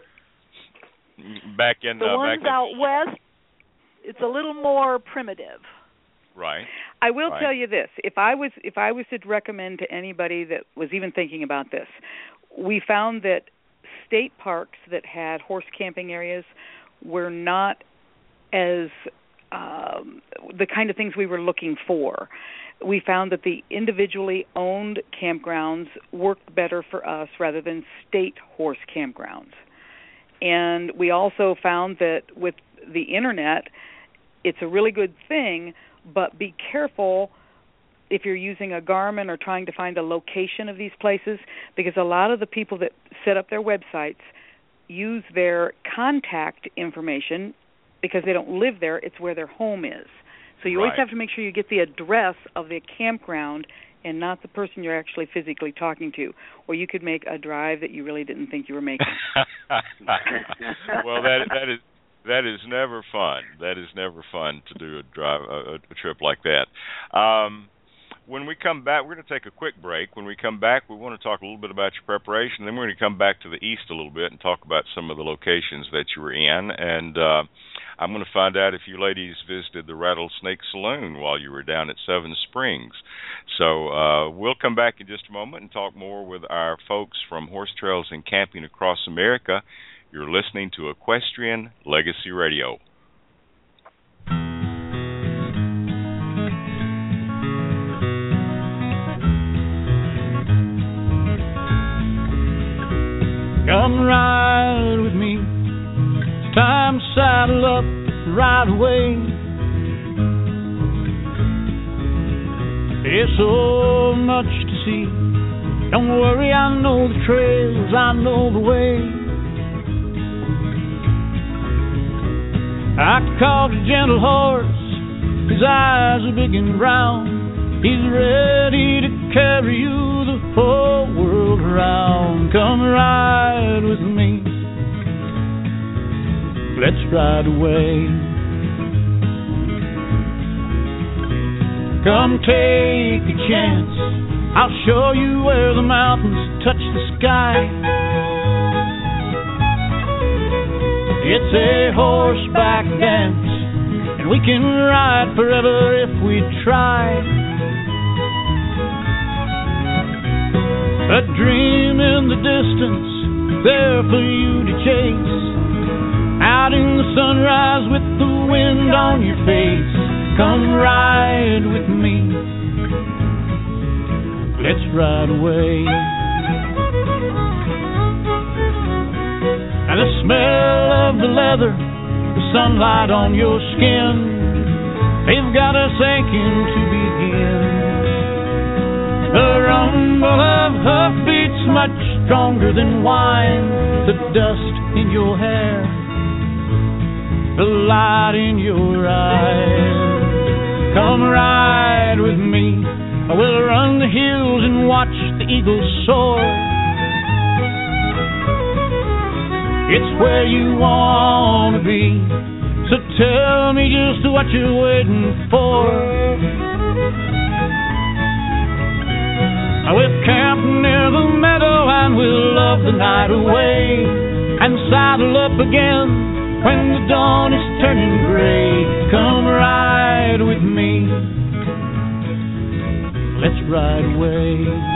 Back in the ones out west, it's a little more primitive. Right. I will tell you this: if I was to recommend to anybody that was even thinking about this, we found that state parks that had horse camping areas were not as the kind of things we were looking for. We found that the individually owned campgrounds worked better for us rather than state horse campgrounds. And we also found that with the internet, it's a really good thing, but be careful if you're using a Garmin or trying to find a location of these places, because a lot of the people that set up their websites use their contact information because they don't live there. It's where their home is. So you always have to make sure you get the address of the campground and not the person you're actually physically talking to, or you could make a drive that you really didn't think you were making. Well, that is never fun. That is never fun to do a trip like that. When we come back, we're going to take a quick break. When we come back, we want to talk a little bit about your preparation. Then we're going to come back to the east a little bit and talk about some of the locations that you were in. And I'm going to find out if you ladies visited the Rattlesnake Saloon while you were down at Seven Springs. So we'll come back in just a moment and talk more with our folks from Horse Trails and Camping Across America. You're listening to Equestrian Legacy Radio. Come ride with me. It's time to saddle up right away. There's so much to see. Don't worry, I know the trails, I know the way. I could call the gentle horse, his eyes are big and brown. He's ready to carry you the whole world around. Come ride with me, let's ride away. Come take a chance, I'll show you where the mountains touch the sky. It's a horseback dance, and we can ride forever if we try. A dream in the distance, there for you to chase. Out in the sunrise with the wind on your face. Come ride with me, let's ride away. And the smell of the leather, the sunlight on your skin, they've got us aching to begin. The rumble of hoofbeats much stronger than wine. The dust in your hair, the light in your eyes. Come ride with me. We'll run the hills and watch the eagles soar. It's where you want to be, so tell me just what you're waiting for. We'll camp near the meadow and we'll love the night away, and saddle up again when the dawn is turning gray. Come ride with me, let's ride away.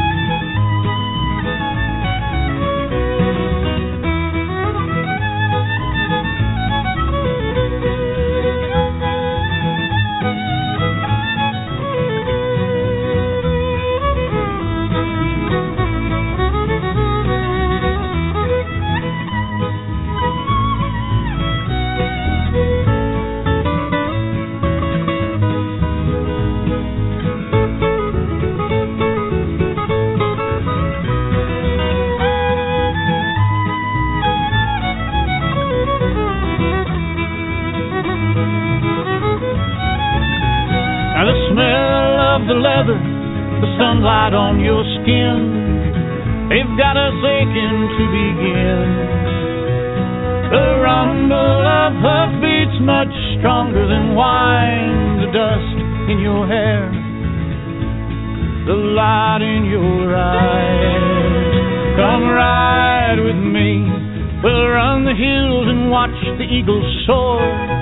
The leather, the sunlight on your skin, they've got us aching to begin. The rumble of hoofbeats much stronger than wine. The dust in your hair, the light in your eyes. Come ride with me, we'll run the hills and watch the eagles soar.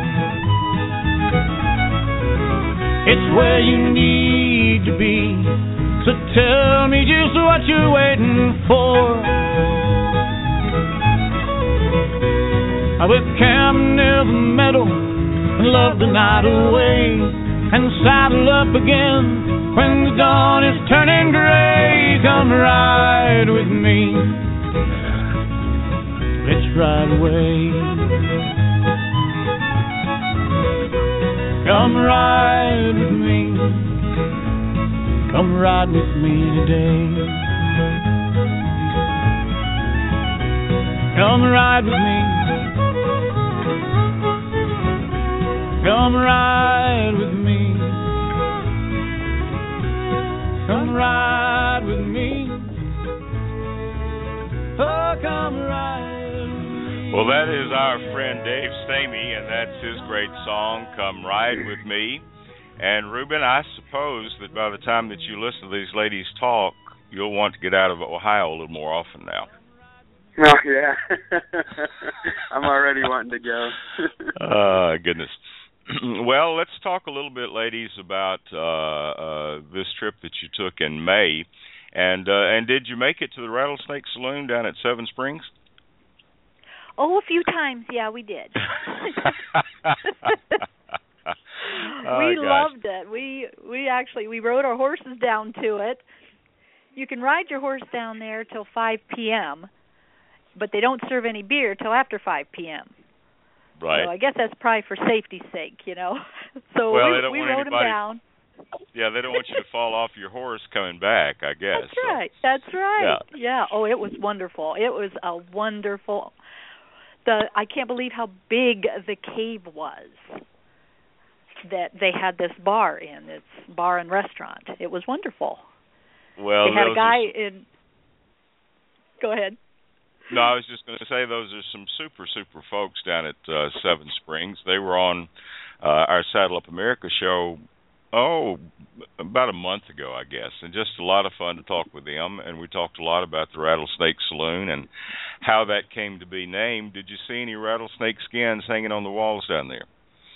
It's where you need to be, so tell me just what you're waiting for. I will camp near the meadow and love the night away, and saddle up again when the dawn is turning gray. Come ride with me, let's ride away. Come ride with me, come ride with me today. Come ride with me, come ride with me, come ride with me, oh come ride. Well, that is our friend Dave Stamey, and that's his great song, Come Ride With Me. And, Ruben, I suppose that by the time that you listen to these ladies talk, you'll want to get out of Ohio a little more often now. Oh, yeah. I'm already wanting to go. Goodness. Well, let's talk a little bit, ladies, about this trip that you took in May. And did you make it to the Rattlesnake Saloon down at Seven Springs? Oh, a few times, yeah, we did. We loved it. We rode our horses down to it. You can ride your horse down there till 5 p.m., but they don't serve any beer till after 5 p.m. Right. So I guess that's probably for safety's sake, you know. So well, we rode them down. Yeah, they don't want you to fall off your horse coming back, I guess. That's right. Yeah. Oh, it was wonderful. It was a wonderful... I can't believe how big the cave was that they had this bar in. It's bar and restaurant. It was wonderful. Well, they had a guy in... Go ahead. No, I was just going to say those are some super folks down at Seven Springs. They were on our Saddle Up America show, about a month ago, I guess, and just a lot of fun to talk with them. And we talked a lot about the Rattlesnake Saloon and how that came to be named. Did you see any rattlesnake skins hanging on the walls down there?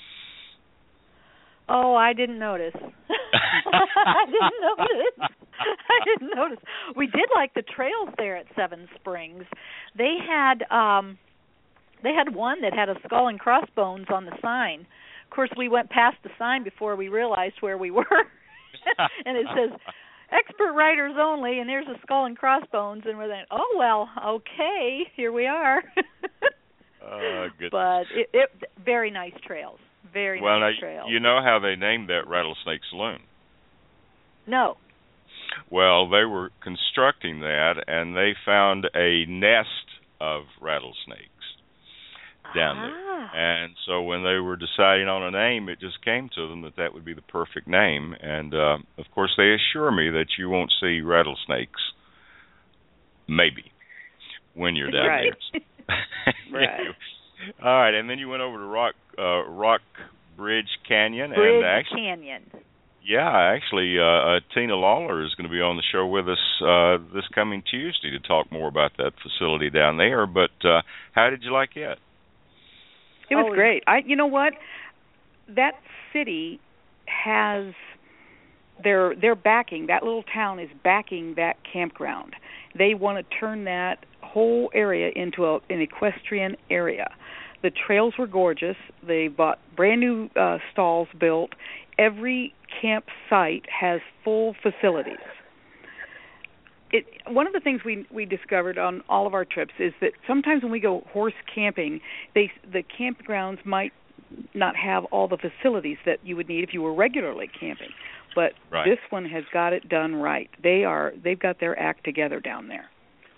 Oh, I didn't notice. I didn't notice. We did like the trails there at Seven Springs. They had one that had a skull and crossbones on the sign. Of course, we went past the sign before we realized where we were. And it says, expert riders only, and there's a skull and crossbones. And we're like, oh, well, okay, here we are. Goodness. But it very nice trails. Nice trails. You know how they named that Rattlesnake Saloon? No. Well, they were constructing that, and they found a nest of rattlesnakes down there. And so when they were deciding on a name, it just came to them that that would be the perfect name. And, of course, they assure me that you won't see rattlesnakes, maybe, when you're down there. Right. All right, and then you went over to Rock Bridge Canyon. Canyon. Yeah, actually, Tina Lawler is going to be on the show with us this coming Tuesday to talk more about that facility down there. But how did you like it? It was great. You know what? That city has their backing. That little town is backing that campground. They want to turn that whole area into an equestrian area. The trails were gorgeous. They bought brand new stalls built. Every campsite has full facilities. One of the things we discovered on all of our trips is that sometimes when we go horse camping, the campgrounds might not have all the facilities that you would need if you were regularly camping. But This one has got it done right. They've got their act together down there.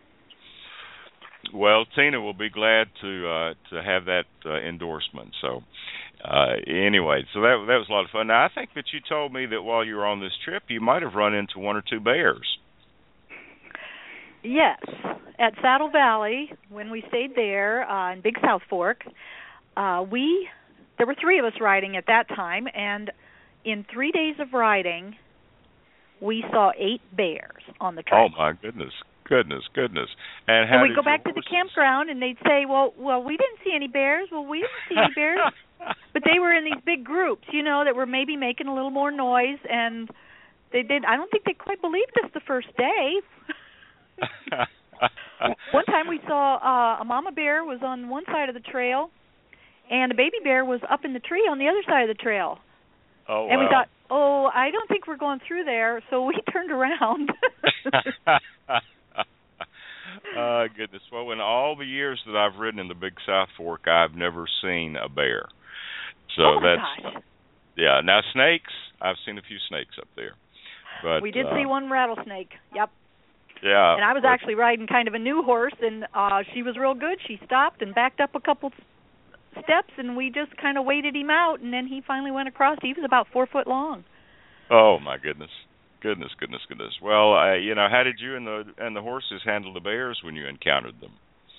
Well, Tina will be glad to have that endorsement. So, anyway, so that was a lot of fun. Now, I think that you told me that while you were on this trip, you might have run into one or two bears. Yes, at Saddle Valley when we stayed there in Big South Fork, there were three of us riding at that time, and in 3 days of riding, we saw 8 bears on the trail. Oh my goodness. And we'd go back to the campground, and they'd say, well, we didn't see any bears. Well, we didn't see any bears. But they were in these big groups, that were maybe making a little more noise, and I don't think they quite believed us the first day. One time we saw a mama bear was on one side of the trail, and a baby bear was up in the tree on the other side of the trail. Oh, wow. And we thought, I don't think we're going through there, so we turned around. Goodness. Well, in all the years that I've ridden in the Big South Fork, I've never seen a bear. So gosh. Yeah. Now, snakes, I've seen a few snakes up there. But we did see one rattlesnake. Yep. Yeah. And I was actually riding kind of a new horse, and she was real good. She stopped and backed up a couple steps, and we just kind of waited him out, and then he finally went across. He was about 4 foot long. Oh, my goodness. Goodness. Well, how did you and the horses handle the bears when you encountered them?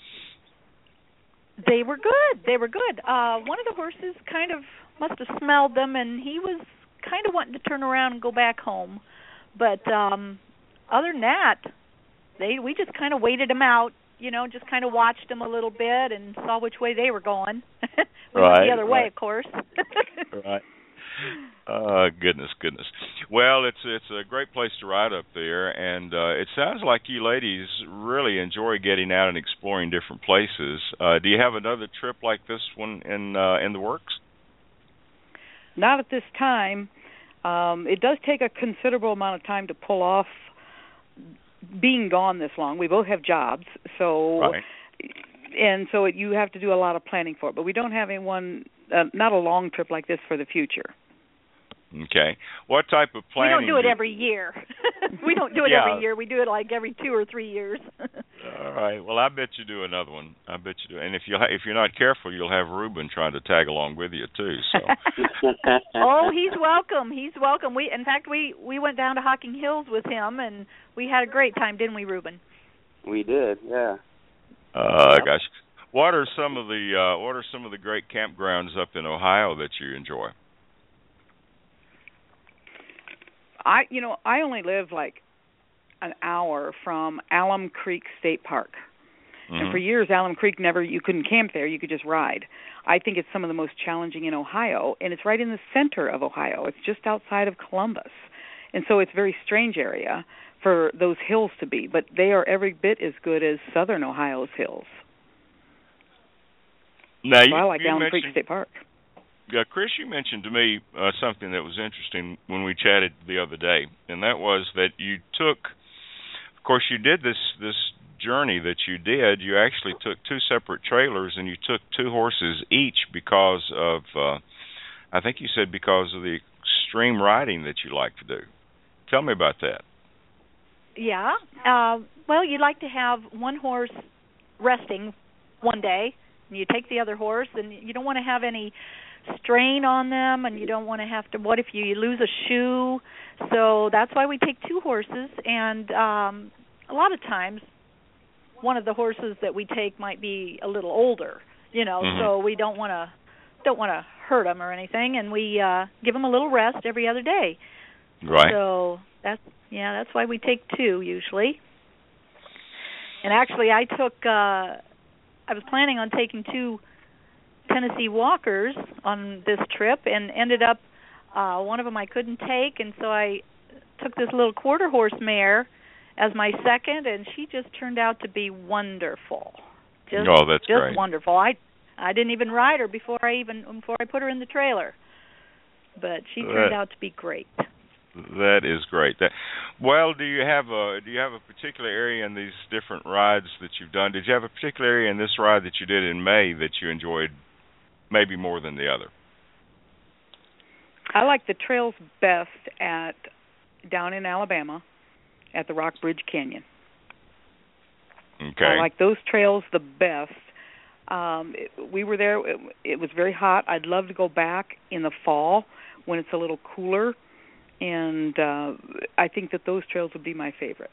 They were good. One of the horses kind of must have smelled them, and he was kind of wanting to turn around and go back home. But other than that, we just kind of waited them out, just kind of watched them a little bit and saw which way they were going. We went the other way, of course. Right. Goodness. Well, it's a great place to ride up there, and it sounds like you ladies really enjoy getting out and exploring different places. Do you have another trip like this one in the works? Not at this time. It does take a considerable amount of time to pull off being gone this long. We both have jobs, so you have to do a lot of planning for it. But we don't have not a long trip like this for the future. Okay. What type of planning? We don't do it every year. We don't do it every year. We do it like every 2 or 3 years. All right. Well, I bet you do another one. I bet you do. And if you're not careful, you'll have Reuben trying to tag along with you too. So. Oh, he's welcome. In fact, we went down to Hocking Hills with him, and we had a great time, didn't we, Reuben? We did. Yeah. Gosh. What are some of the great campgrounds up in Ohio that you enjoy? I only live like an hour from Alum Creek State Park. Mm-hmm. And for years, Alum Creek you couldn't camp there. You could just ride. I think it's some of the most challenging in Ohio, and it's right in the center of Ohio. It's just outside of Columbus. And so it's a very strange area for those hills to be, but they are every bit as good as southern Ohio's hills. Now, I like Alum Creek State Park. Chris, you mentioned to me something that was interesting when we chatted the other day, and that was that you took, of course, you did this journey that you did. You actually took 2 separate trailers, and you took 2 horses each because of, I think you said because of the extreme riding that you like to do. Tell me about that. Yeah. Well, you'd like to have one horse resting one day, and you take the other horse, and you don't want to have any strain on them, and you don't want to have to, what if you lose a shoe? So that's why we take two horses, and a lot of times one of the horses that we take might be a little older, so we don't want to hurt them or anything, and we give them a little rest every other day. Right. So that's why we take two usually. And actually, I was planning on taking two Tennessee walkers on this trip, and ended up one of them I couldn't take, and so I took this little quarter horse mare as my second, and she just turned out to be wonderful. That's great. Just wonderful. I didn't even ride her before I put her in the trailer, but she turned out to be great. That is great. Well, do you have a particular area in these different rides that you've done? Did you have a particular area in this ride that you did in May that you enjoyed maybe more than the other? I like the trails best down in Alabama at the Rockbridge Canyon. Okay. I like those trails the best. We were there. It was very hot. I'd love to go back in the fall when it's a little cooler, and I think that those trails would be my favorite.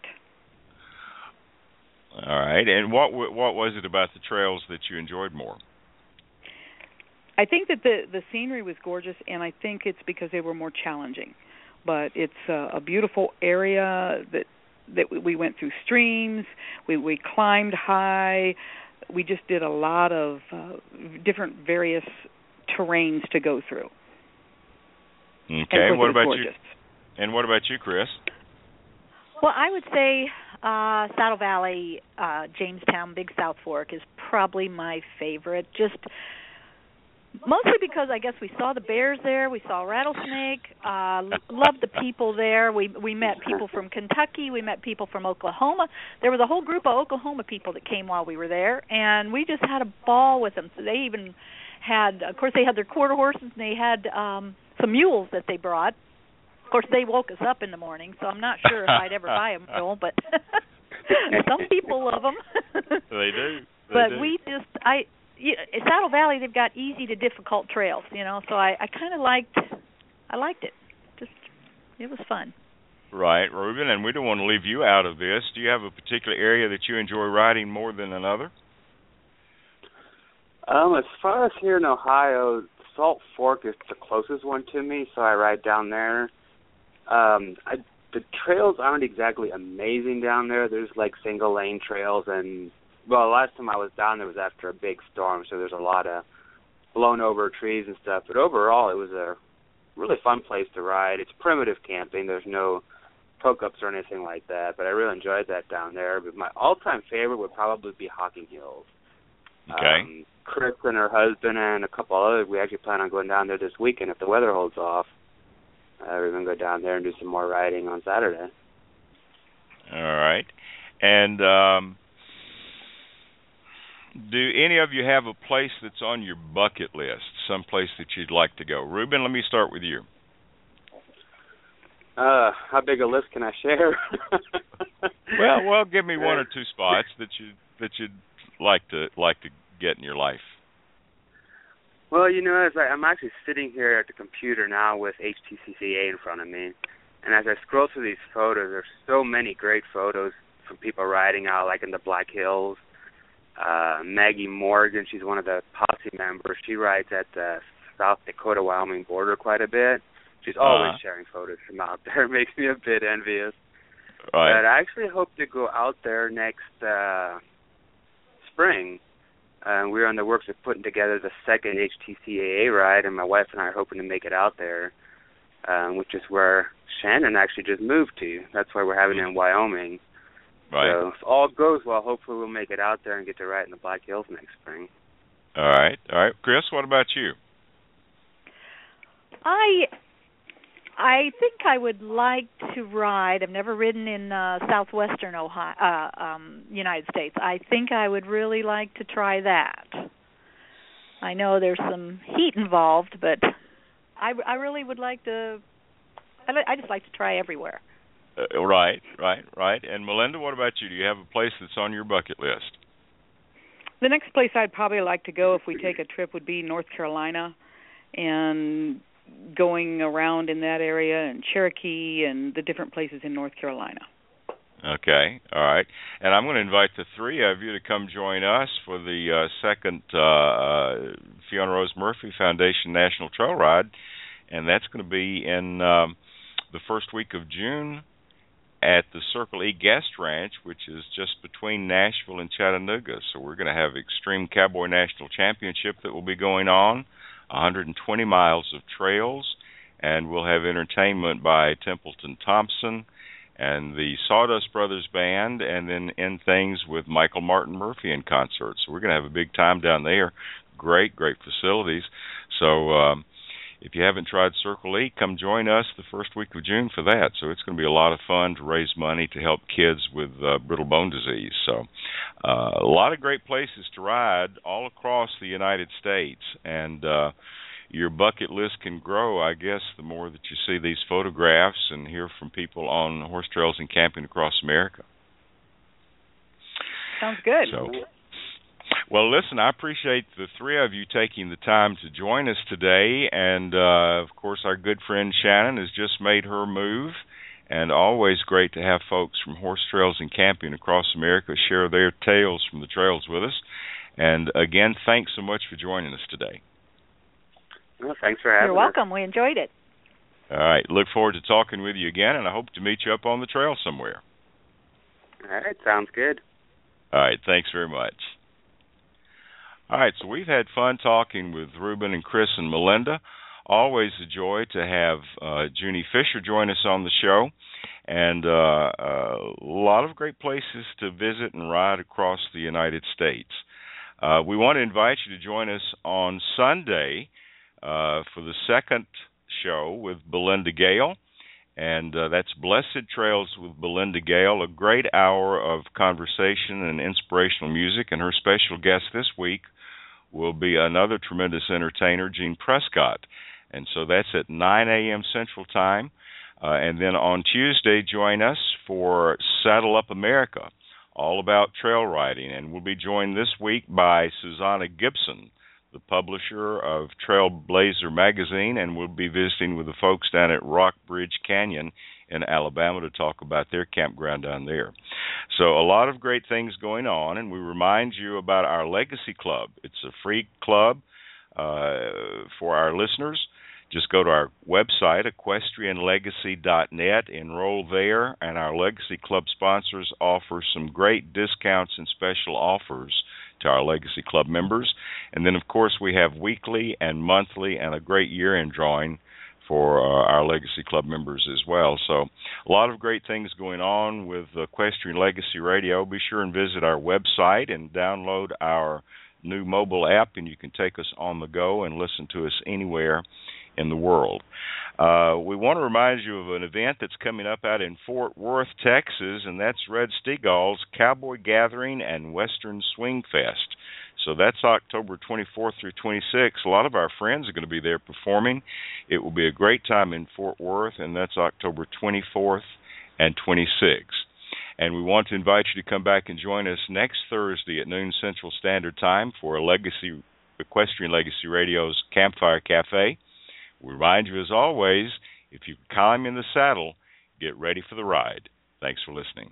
All right. And what was it about the trails that you enjoyed more? I think that the scenery was gorgeous, and I think it's because they were more challenging. But it's a beautiful area that we went through streams. We climbed high. We just did a lot of different various terrains to go through. Okay. What about you? And what about you, Chris? Well, I would say Saddle Valley, Jamestown, Big South Fork is probably my favorite. Just mostly because I guess we saw the bears there, we saw rattlesnake. Loved the people there. We met people from Kentucky, we met people from Oklahoma. There was a whole group of Oklahoma people that came while we were there, and we just had a ball with them. So they even had, of course, they had their quarter horses, and they had some mules that they brought. Of course, they woke us up in the morning, so I'm not sure if I'd ever buy a mule, but some people love them. They do. Saddle Valley, they've got easy to difficult trails, so I kind of liked it. Just, it was fun. Right, Reuben, and we don't want to leave you out of this. Do you have a particular area that you enjoy riding more than another? As far as here in Ohio, Salt Fork is the closest one to me, so I ride down there. The trails aren't exactly amazing down there. There's like single lane trails, and well, last time I was down there was after a big storm, so there's a lot of blown over trees and stuff. But overall, it was a really fun place to ride. It's primitive camping. There's no hookups or anything like that, but I really enjoyed that down there. But my all-time favorite would probably be Hocking Hills. Okay. Chris and her husband and a couple others, we actually plan on going down there this weekend if the weather holds off. We're going to go down there and do some more riding on Saturday. All right. And do any of you have a place that's on your bucket list, some place that you'd like to go? Reuben, let me start with you. How big a list can I share? Well, give me one or two spots that you'd like to get in your life. Well, as I'm actually sitting here at the computer now with HTCCA in front of me, and as I scroll through these photos, there's so many great photos from people riding out, like in the Black Hills. Maggie Morgan, she's one of the posse members. She rides at the South Dakota-Wyoming border quite a bit. She's always sharing photos from out there. It makes me a bit envious. Right. But I actually hope to go out there next spring. We're in the works of putting together the second HTCAA ride, and my wife and I are hoping to make it out there, which is where Shannon actually just moved to. That's why we're having it in Wyoming. Right. So if all goes well, hopefully we'll make it out there and get to ride in the Black Hills next spring. All right. Chris, what about you? I think I would like to ride. I've never ridden in southwestern United States. I think I would really like to try that. I know there's some heat involved, but I really would like to. I just like to try everywhere. Right. And Melinda, what about you? Do you have a place that's on your bucket list? The next place I'd probably like to go if we take a trip would be North Carolina, and going around in that area and Cherokee and the different places in North Carolina. Okay, all right. And I'm going to invite the three of you to come join us for the second Fiona Rose Murphy Foundation National Trail Ride, and that's going to be in the first week of June at the Circle E Guest Ranch, which is just between Nashville and Chattanooga. So we're going to have Extreme Cowboy National Championship that will be going on, 120 miles of trails, and we'll have entertainment by Templeton Thompson and the Sawdust Brothers Band, and then end things with Michael Martin Murphy in concert. So we're going to have a big time down there. Great facilities. So if you haven't tried Circle E, come join us the first week of June for that. So it's going to be a lot of fun to raise money to help kids with brittle bone disease. So a lot of great places to ride all across the United States. And your bucket list can grow, I guess, the more that you see these photographs and hear from people on horse trails and camping across America. Sounds good. So, well, listen, I appreciate the three of you taking the time to join us today. And, of course, our good friend Shannon has just made her move. And always great to have folks from horse trails and camping across America share their tales from the trails with us. And, again, thanks so much for joining us today. Well, thanks for having us. You're welcome. We enjoyed it. All right. Look forward to talking with you again, and I hope to meet you up on the trail somewhere. All right. Sounds good. All right. Thanks very much. All right. So we've had fun talking with Ruben and Chris and Melinda. Always a joy to have Junie Fisher join us on the show, and a lot of great places to visit and ride across the United States. We want to invite you to join us on Sunday for the second show with Belinda Gale, and that's Blessed Trails with Belinda Gale, a great hour of conversation and inspirational music, and her special guest this week will be another tremendous entertainer, Gene Prescott, and so that's at 9 a.m. Central Time, and then on Tuesday, join us for Saddle Up America, all about trail riding, and we'll be joined this week by Susanna Gibson, the publisher of Trailblazer magazine, and we'll be visiting with the folks down at Rockbridge Canyon in Alabama to talk about their campground down there. So a lot of great things going on, and we remind you about our Legacy Club. It's a free club for our listeners. Just go to our website, equestrianlegacy.net, enroll there, and our Legacy Club sponsors offer some great discounts and special offers to our Legacy Club members. And then, of course, we have weekly and monthly and a great year-end drawing for our Legacy Club members as well. So a lot of great things going on with Equestrian Legacy Radio. Be sure and visit our website and download our new mobile app, and you can take us on the go and listen to us anywhere in the world. We want to remind you of an event that's coming up out in Fort Worth, Texas, and that's Red Stegall's Cowboy Gathering and Western Swing Fest. So that's October 24th through 26th. A lot of our friends are going to be there performing. It will be a great time in Fort Worth, and that's October 24th and 26th. And we want to invite you to come back and join us next Thursday at noon Central Standard Time for Equestrian Legacy Radio's Campfire Cafe. We remind you, as always, if you climb in the saddle, get ready for the ride. Thanks for listening.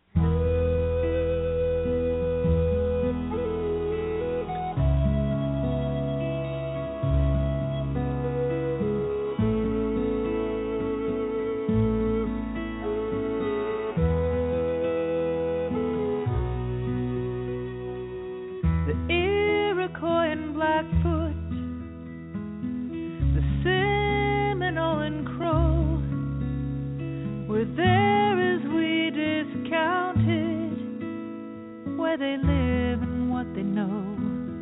They live and what they know.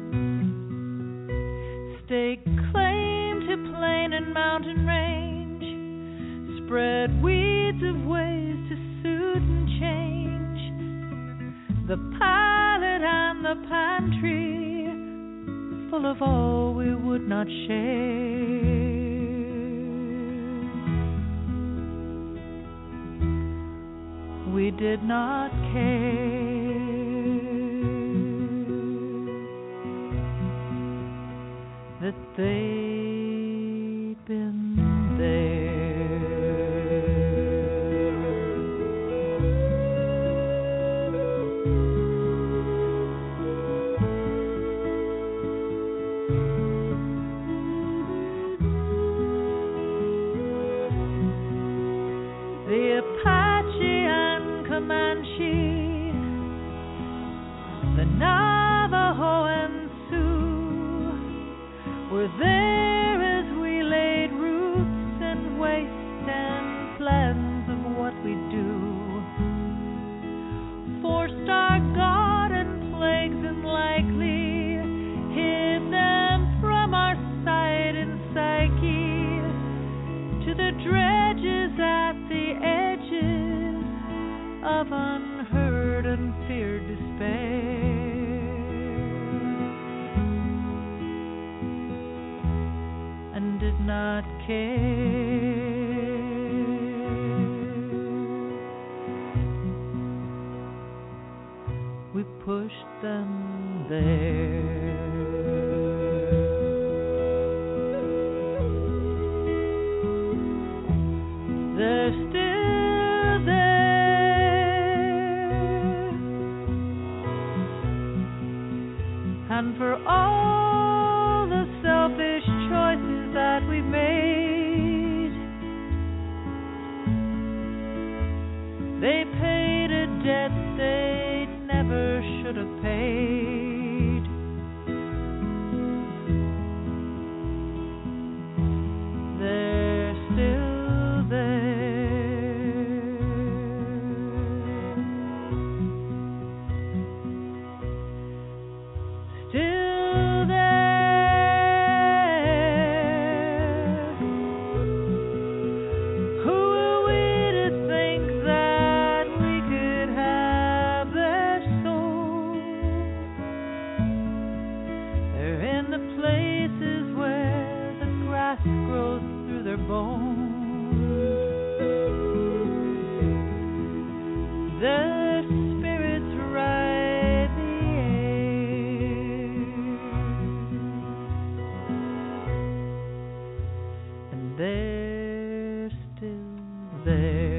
Stake claim to plain and mountain range. Spread weeds of ways to suit and change. The pilot and the pine tree, full of all we would not share. did not care that they'd been there. The Apache and Comanche, the Navajo and Sioux were there as we laid roots and waste and plans of what we'd do. Forced our God and plagues unlikely, hid them from our sight and psyche, to the dredges at the edges of unheard and feared despair, and did not care. We pushed them there. They're still there, and for all the selfish choices that we've made, they paid a debt they never should have paid. They're still there, still there. Who are we to think that we could have their soul? They're in the places where the grass grows through their bones. Their spirits ride the air, and they're still there.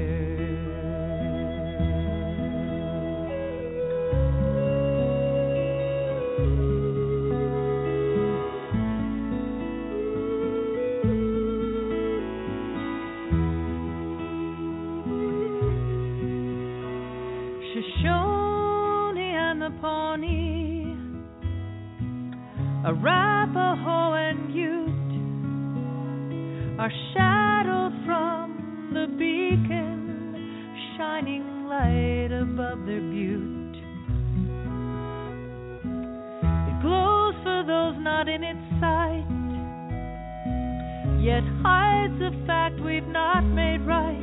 Shoshone and the Pawnee, Arapaho and Ute are shadowed from the beacon, shining light above their butte. It glows for those not in its sight, yet hides the fact we've not made right.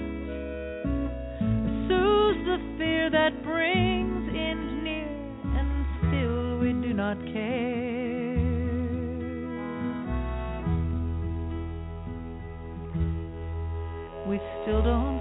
Soothes the fear that brings end near, and still we do not care. We still don't